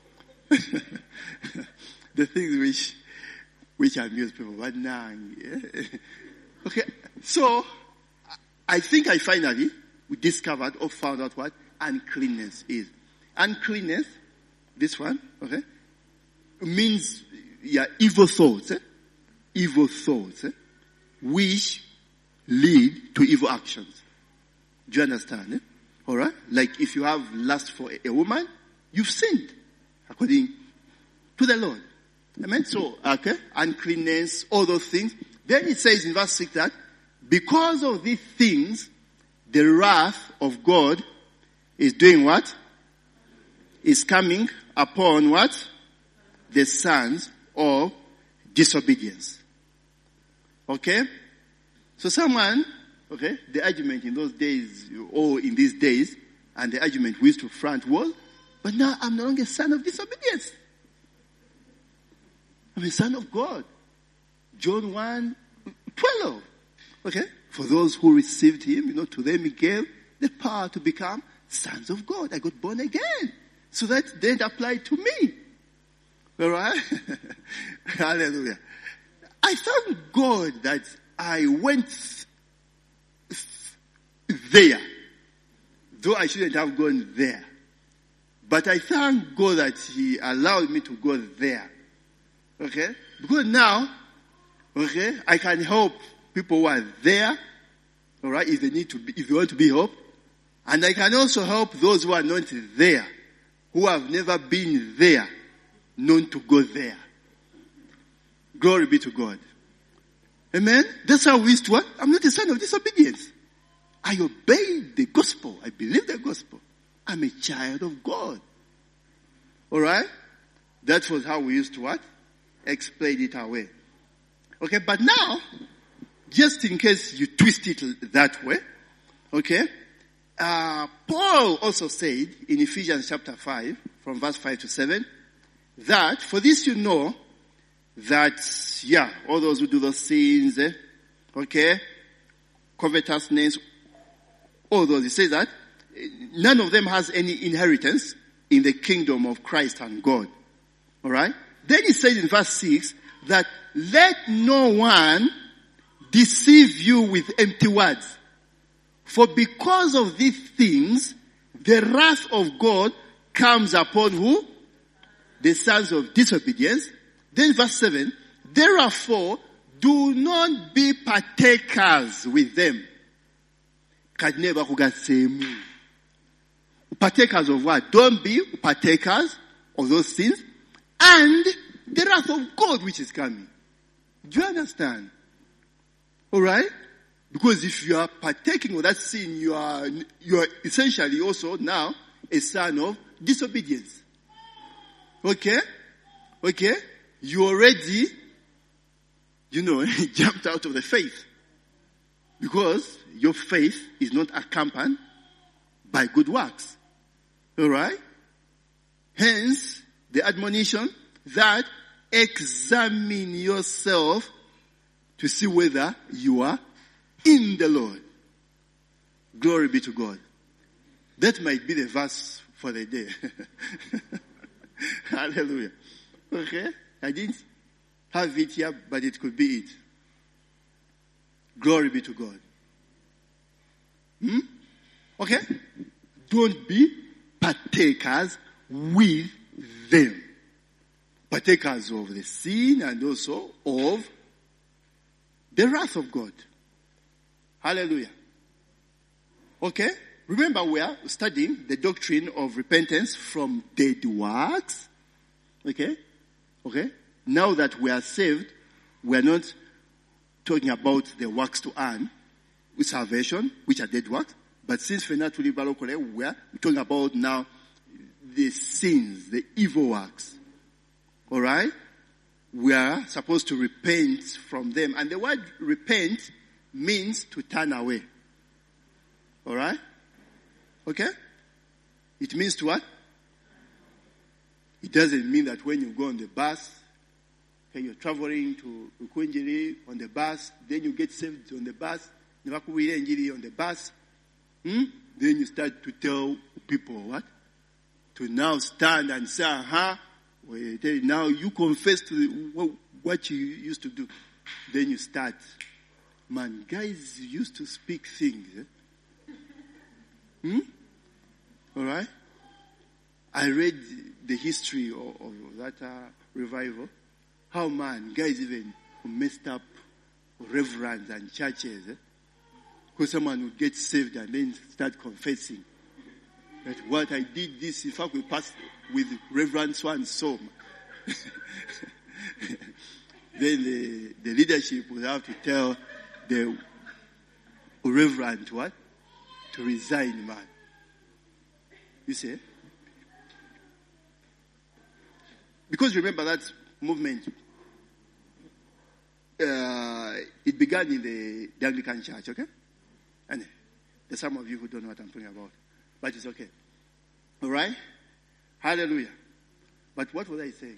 The things which amuse people. But now, yeah. Okay, so I think I finally discovered or found out what uncleanness is. Uncleanness, this one, okay, means evil thoughts, evil thoughts, which lead to evil actions. Do you understand? All right, like if you have lust for a woman, you've sinned according to the Lord. Amen. So, okay, uncleanness, all those things. Then it says in verse 6 that because of these things, the wrath of God is doing what? Is coming upon what? The sons of disobedience. Okay? So someone, okay, the argument in those days, or in these days, and the argument we used to front was, but now I'm no longer a son of disobedience. I'm a son of God. John 1:12. Okay? For those who received him, to them he gave the power to become sons of God. I got born again. So that then applied to me. Alright? Hallelujah. I thank God that I went there. Though I shouldn't have gone there. But I thank God that he allowed me to go there. Okay? Because now, okay, I can help people who are there, alright, if they want to be helped. And I can also help those who are not there, who have never been there, known to go there. Glory be to God. Amen? That's how we used to work. I'm not a son of disobedience. I obey the gospel. I believe the gospel. I'm a child of God. Alright? That was how we used to what? Explain it away. Okay, but now, just in case you twist it that way, okay, Paul also said in Ephesians chapter 5, from verse 5 to 7, that for this you know that, all those who do those sins, okay, covetousness, all those, he says that none of them has any inheritance in the kingdom of Christ and God. Alright? Then he says in verse 6 that let no one deceive you with empty words. For because of these things, the wrath of God comes upon who? The sons of disobedience. Then verse 7, therefore do not be partakers with them. Partakers of what? Don't be partakers of those sins and the wrath of God which is coming. Do you understand? Alright? Because if you are partaking of that sin, you are essentially also now a son of disobedience. Okay? Okay? You already, jumped out of the faith. Because your faith is not accompanied by good works. Alright? Hence, the admonition that examine yourself to see whether you are in the Lord. Glory be to God. That might be the verse for the day. Hallelujah. Okay? I didn't have it here, but it could be it. Glory be to God. Okay? Don't be partakers with them. Partakers of the sin and also of the wrath of God. Hallelujah. Okay? Remember we are studying the doctrine of repentance from dead works. Okay? Okay? Now that we are saved, we are not talking about the works to earn with salvation, which are dead works. But since we're not really locally, we are talking about now the sins, the evil works. Alright? We are supposed to repent from them. And the word repent means to turn away. Alright? Okay? It means to what? It doesn't mean that when you go on the bus, okay, you're traveling to Ukunjiri on the bus, then you get saved on the bus, Nvakubirenjiri on the bus, then you start to tell people what? To now stand and say, now you confess to what you used to do. Then you start. Man, guys used to speak things. Alright? I read the history of that revival. How man, guys even messed up reverends and churches. Because someone would get saved and then start confessing that what I did this, in fact we passed with Reverend so and so. Then the leadership will have to tell the reverend what? To resign, man. You see? Because remember that movement, it began in the Anglican Church, okay? And there's some of you who don't know what I'm talking about. But it's okay. Alright? Hallelujah. But what was I saying?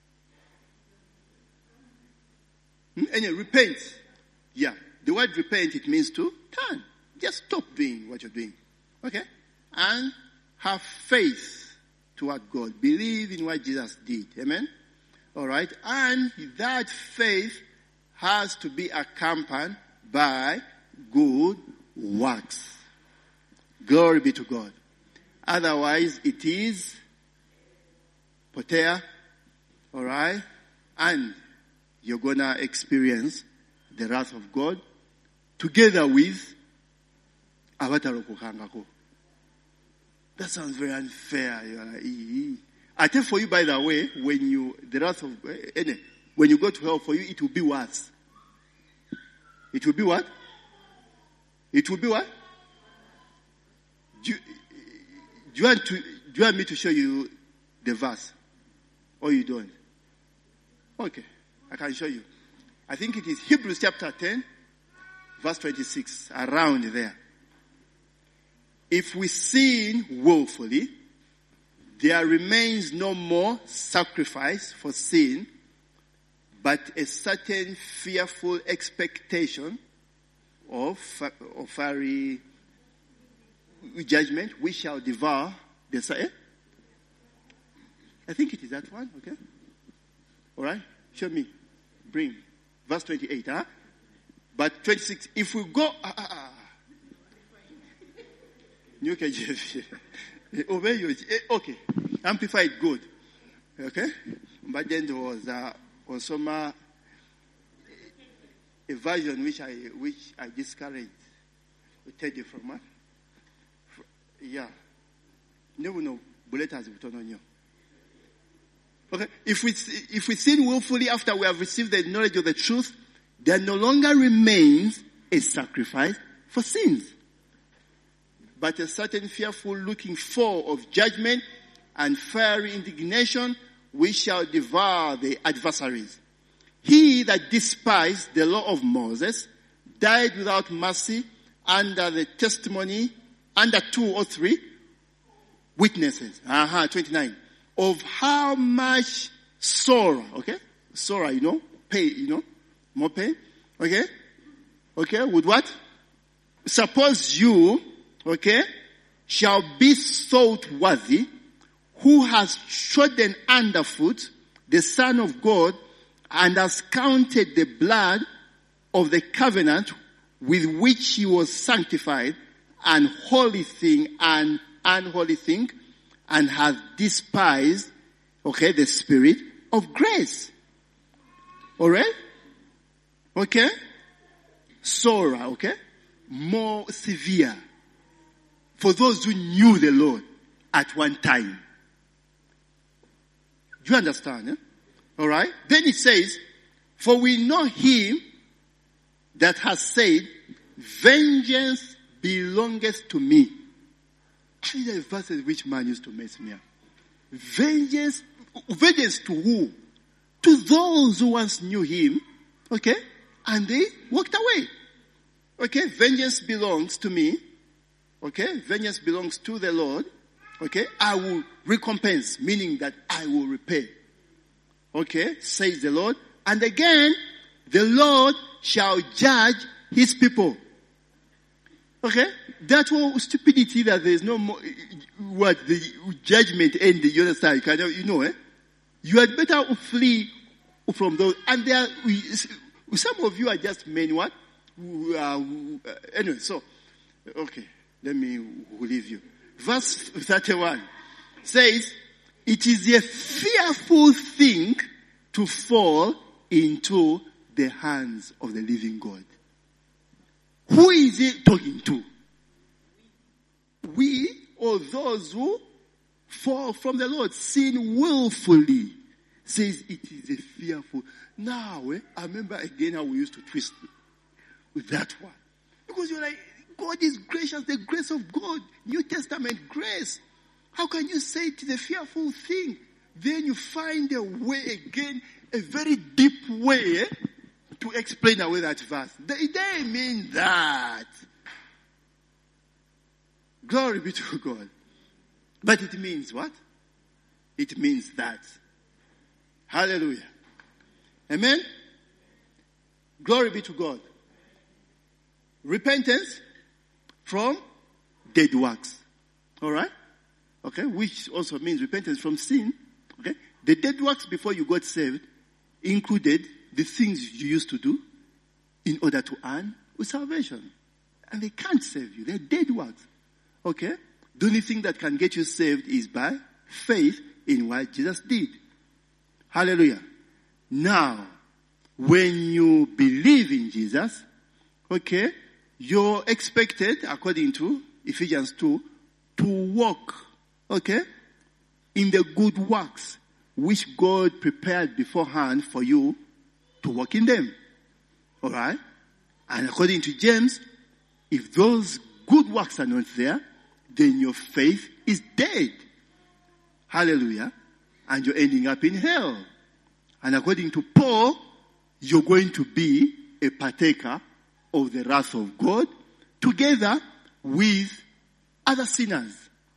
Anyway, repent. Yeah. The word repent, it means to turn. Just stop doing what you're doing. Okay? And have faith toward God. Believe in what Jesus did. Amen? Alright? And that faith has to be accompanied by good works. Glory be to God. Otherwise, it is potea. Alright? And you're gonna experience the wrath of God together with abatarokokangako. That sounds very unfair. I tell for you, by the way, when you go to hell, for you, it will be worse. It will be what? It will be what? Do you want me to show you the verse? Or you don't? Okay, I can show you. I think it is Hebrews chapter 10, verse 26, around there. If we sin willfully, there remains no more sacrifice for sin, but a certain fearful expectation of fiery judgment, we shall devour the Sa'eh. I think it is that one, okay? Alright, show me. Bring. Verse 28, huh? But 26, if we go... New KJV. Obey you. Okay. Amplified good. Okay? But then there was also a version which I discouraged. We tell you from what? Yeah. No. Bullet has been on you. Okay. If we sin willfully after we have received the knowledge of the truth, there no longer remains a sacrifice for sins, but a certain fearful looking for of judgment and fiery indignation, which shall devour the adversaries. He that despised the law of Moses died without mercy under the testimony, under 2 or 3 witnesses. 29. Of how much sorrow, okay? Sorrow, pain, more pain, okay? Okay, with what? Suppose you, okay, shall be thought worthy, who has trodden underfoot the Son of God and has counted the blood of the covenant with which he was sanctified an holy thing and unholy thing, and has despised, okay, the Spirit of grace. Alright? Okay? Sorrow, okay? More severe. For those who knew the Lord at one time. Do you understand? Eh? Alright? Then it says, for we know him that has said, vengeance belongeth to me. These are the verses which man used to mess me up. Vengeance to who? To those who once knew him, okay? And they walked away. Okay, vengeance belongs to me. Okay? Vengeance belongs to the Lord. Okay? I will recompense, meaning that I will repay. Okay? Says the Lord. And again, the Lord shall judge his people. Okay? That whole stupidity that there is no more, the judgment and the other side, you had better flee from those. And there, some of you are just men, what? Anyway, so, okay, let me leave you. Verse 31 says, it is a fearful thing to fall into the hands of the living God. Who is he talking to? We or those who fall from the Lord, sin willfully. Says it is a fearful. Now, I remember again how we used to twist with that one. Because you're like, God is gracious, the grace of God, New Testament grace. How can you say it is a fearful thing? Then you find a way again, a very deep way to explain away that verse. They mean that. Glory be to God. But it means what? It means that. Hallelujah. Amen? Glory be to God. Repentance from dead works. Alright? Okay? Which also means repentance from sin. Okay? The dead works before you got saved included the things you used to do in order to earn salvation. And they can't save you. They're dead works. Okay? The only thing that can get you saved is by faith in what Jesus did. Hallelujah. Now, when you believe in Jesus, okay, you're expected, according to Ephesians 2, to walk, okay, in the good works which God prepared beforehand for you to walk in them. Alright? And according to James, if those good works are not there, then your faith is dead. Hallelujah. And you're ending up in hell. And according to Paul, you're going to be a partaker of the wrath of God together with other sinners.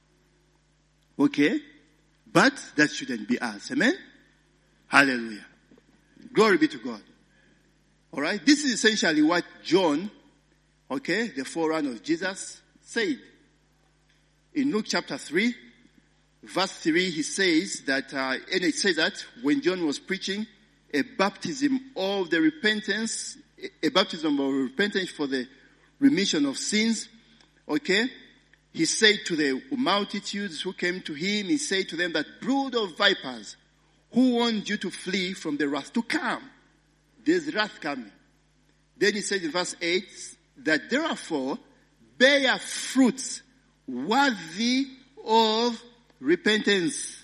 Okay? But that shouldn't be us. Amen? Hallelujah. Glory be to God. Alright? This is essentially what John, okay, the forerunner of Jesus, said. In Luke chapter 3, verse 3, he says that, and it says that when John was preaching a baptism of repentance for the remission of sins, okay, he said to the multitudes who came to him, he said to them that brood of vipers, who warned you to flee from the wrath to come? There's wrath coming. Then he said in verse 8 that therefore bear fruits worthy of repentance.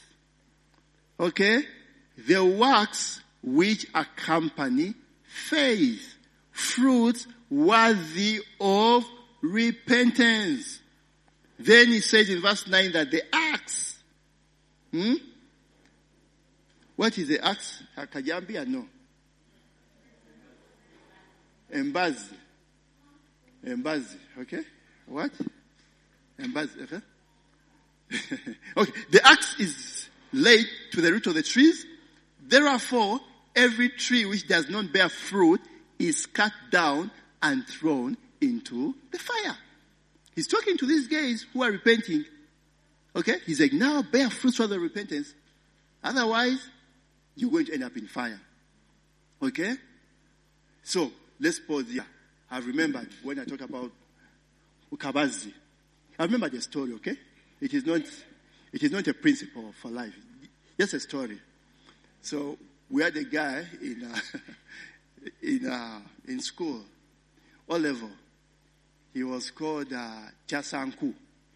Okay? The works which accompany faith. Fruits worthy of repentance. Then he says in verse 9 that the axe. What is the axe? Hakajambi? No. Embazi. Okay? What? Embazi. Okay? Okay. The axe is laid to the root of the trees. Therefore, every tree which does not bear fruit is cut down and thrown into the fire. He's talking to these guys who are repenting. Okay? He's like, now bear fruits for the repentance. Otherwise, you're going to end up in fire. Okay? So, let's pause here. I've remembered when I talk about Ukabazi. I remember the story, okay? It is not a principle for life. Just a story. So, we had a guy in school, O level. He was called Chasanku.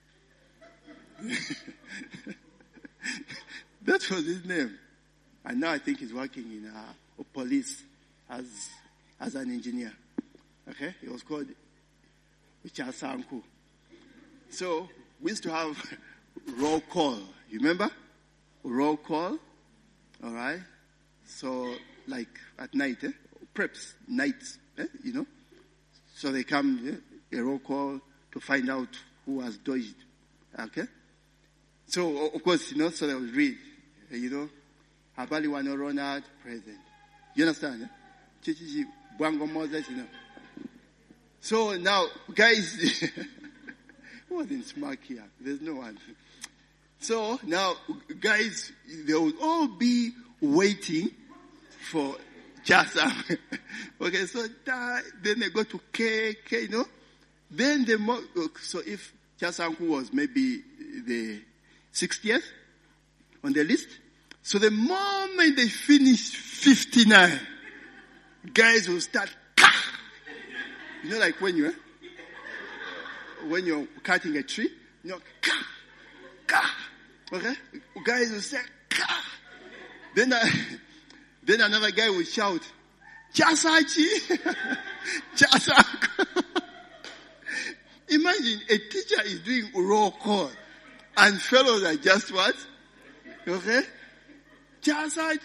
That was his name. And now I think he's working in police as an engineer. Okay? He was called Chasanku. So, we used to have roll call. You remember? Roll call. Alright? So, like at night, preps, nights, you know? So they come, a roll call to find out who was dodged. Okay? So, of course, so they will read, Habali Wano Ronald, present. You understand? Eh? Chichichi, Bwango Moses, So now, guys, who wasn't smart here? There's no one. So now, guys, they will all be waiting for Chasam. Okay, so then they go to K, Then so if Chasam was maybe the 60th on the list, so the moment they finish 59, guys will start, like when you're cutting a tree, okay? Guys will say, then another guy will shout, Chasachi, Chasak. Imagine a teacher is doing roll call and fellows are just what? Okay? Chasachi.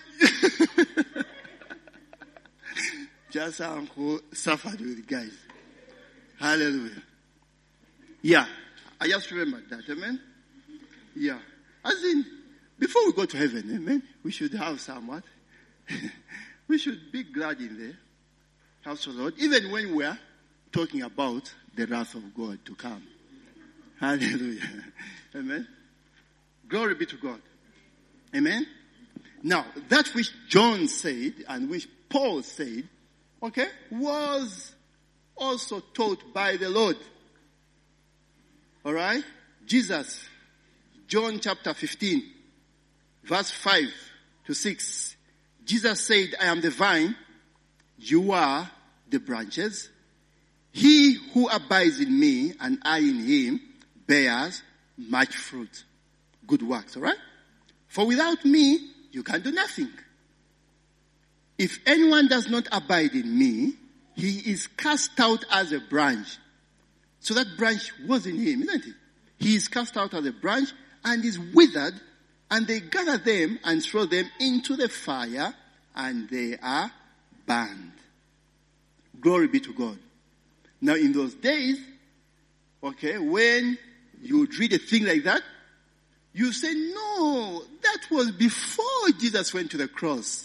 Chasa uncle suffered with guys. Hallelujah. Yeah. I just remembered that, amen? Yeah. As in, before we go to heaven, amen, we should have somewhat. We should be glad in the house of the Lord, even when we are talking about the wrath of God to come. Hallelujah. Amen. Glory be to God. Amen. Now, that which John said and which Paul said, okay, was also taught by the Lord. Alright? Jesus, John chapter 15, verse 5 to 6. Jesus said, I am the vine, you are the branches. He who abides in me and I in him bears much fruit. Good works, alright? For without me, you can do nothing. If anyone does not abide in me, he is cast out as a branch. So that branch was in him, isn't it? He is cast out as a branch and is withered, and they gather them and throw them into the fire, and they are burned. Glory be to God. Now in those days, okay, when you would read a thing like that, you say, no, that was before Jesus went to the cross.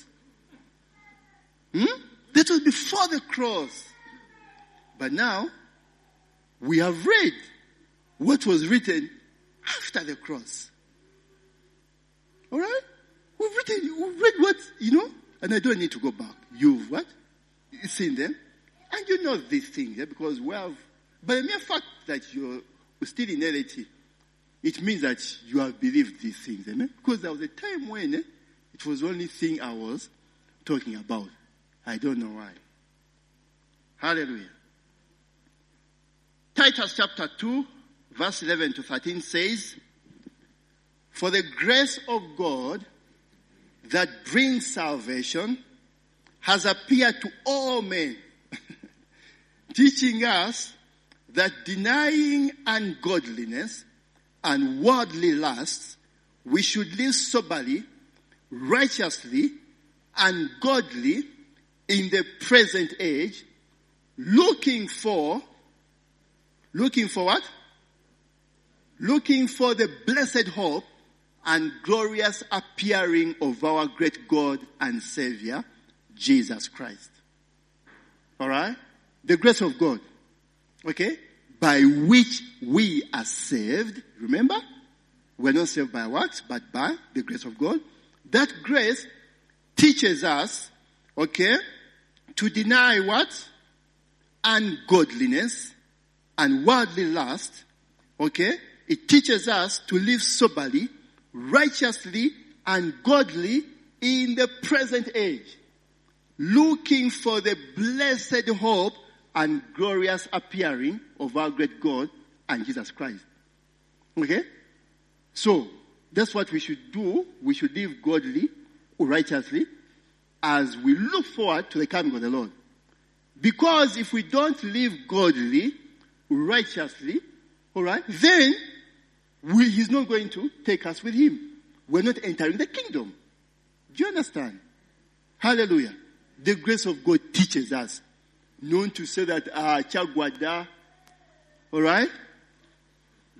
That was before the cross. But now, we have read what was written after the cross. Alright? We've read what, and I don't need to go back. You've what? You've seen them. And you know these things, because we have, by the mere fact that you're still in LAT, it means that you have believed these things, amen? Because there was a time when it was the only thing I was talking about. I don't know why. Hallelujah. Titus chapter 2, verse 11 to 13 says, for the grace of God that brings salvation has appeared to all men, teaching us that denying ungodliness and worldly lusts, we should live soberly, righteously, and godly in the present age, looking for what? Looking for the blessed hope and glorious appearing of our great God and Savior, Jesus Christ. Alright? The grace of God. Okay? By which we are saved. Remember? We're not saved by works, but by the grace of God. That grace teaches us, okay, to deny what? Ungodliness and worldly lust. Okay? It teaches us to live soberly, righteously, and godly in the present age. Looking for the blessed hope and glorious appearing of our great God and Jesus Christ. Okay? So, that's what we should do. We should live godly, righteously, as we look forward to the coming of the Lord. Because if we don't live godly, righteously, alright, then He's not going to take us with Him. We're not entering the kingdom. Do you understand? Hallelujah. The grace of God teaches us not to say that, Chagwada, alright?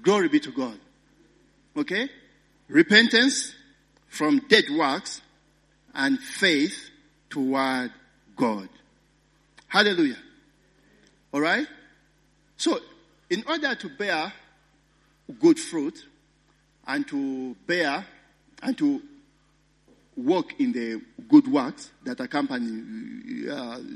Glory be to God. Okay? Repentance from dead works and faith toward God. Hallelujah. Alright? So, in order to bear good fruit and to bear and to walk in the good works that accompany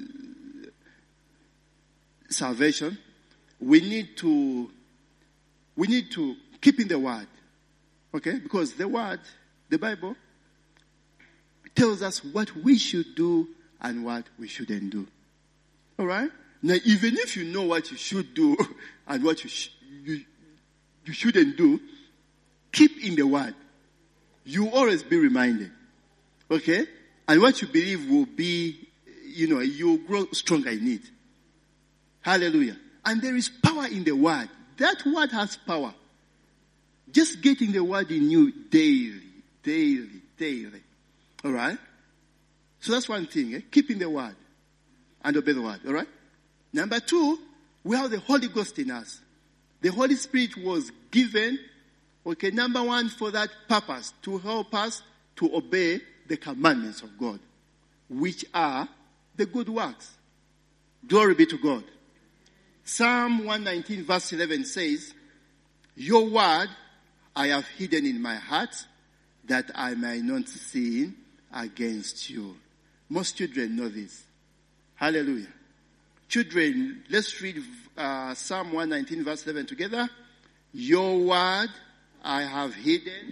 salvation, we need to keep in the Word. Okay? Because the Word, the Bible, tells us what we should do and what we shouldn't do. Alright? Now, even if you know what you should do and what you shouldn't do, keep in the Word. You will always be reminded. Okay? And what you believe will be, you'll grow stronger in it. Hallelujah. And there is power in the Word. That Word has power. Just getting the Word in you daily. Alright? So that's one thing. Keep in the Word and obey the Word. Alright? Number 2, we have the Holy Ghost in us. The Holy Spirit was given, number 1, for that purpose, to help us to obey the commandments of God, which are the good works. Glory be to God. Psalm 119 verse 11 says, your word I have hidden in my heart that I may not sin against you. Most children know this. Hallelujah. Children, let's read Psalm 119 verse 11 together. Your word I have hidden.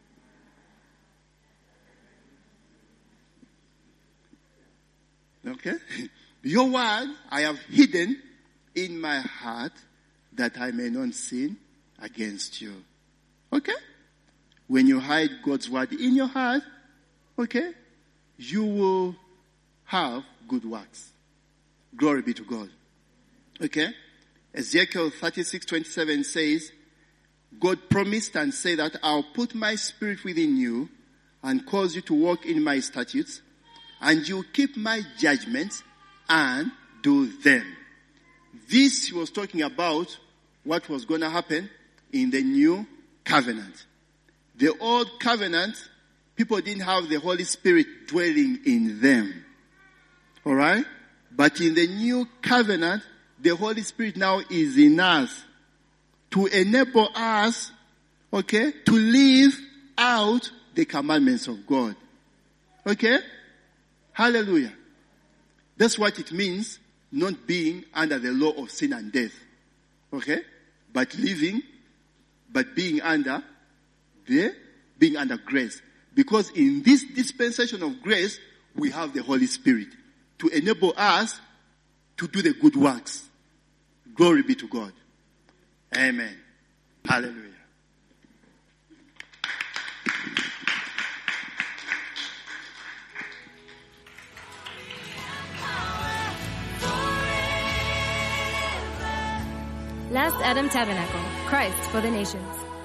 Okay? Your word I have hidden in my heart that I may not sin against you. Okay? When you hide God's word in your heart, okay, you will have good works. Glory be to God. Okay? Ezekiel 36:27 says, God promised and said that I'll put my spirit within you and cause you to walk in my statutes, and you keep my judgments and do them. This was talking about what was going to happen in the new covenant. The old covenant, people didn't have the Holy Spirit dwelling in them. Alright? But in the new covenant, the Holy Spirit now is in us to enable us, okay, to live out the commandments of God. Okay? Hallelujah. That's what it means, not being under the law of sin and death. Okay? But being under grace. Because in this dispensation of grace, we have the Holy Spirit to enable us to do the good works. Glory be to God. Amen. Hallelujah. Last Adam Tabernacle, Christ for the Nations.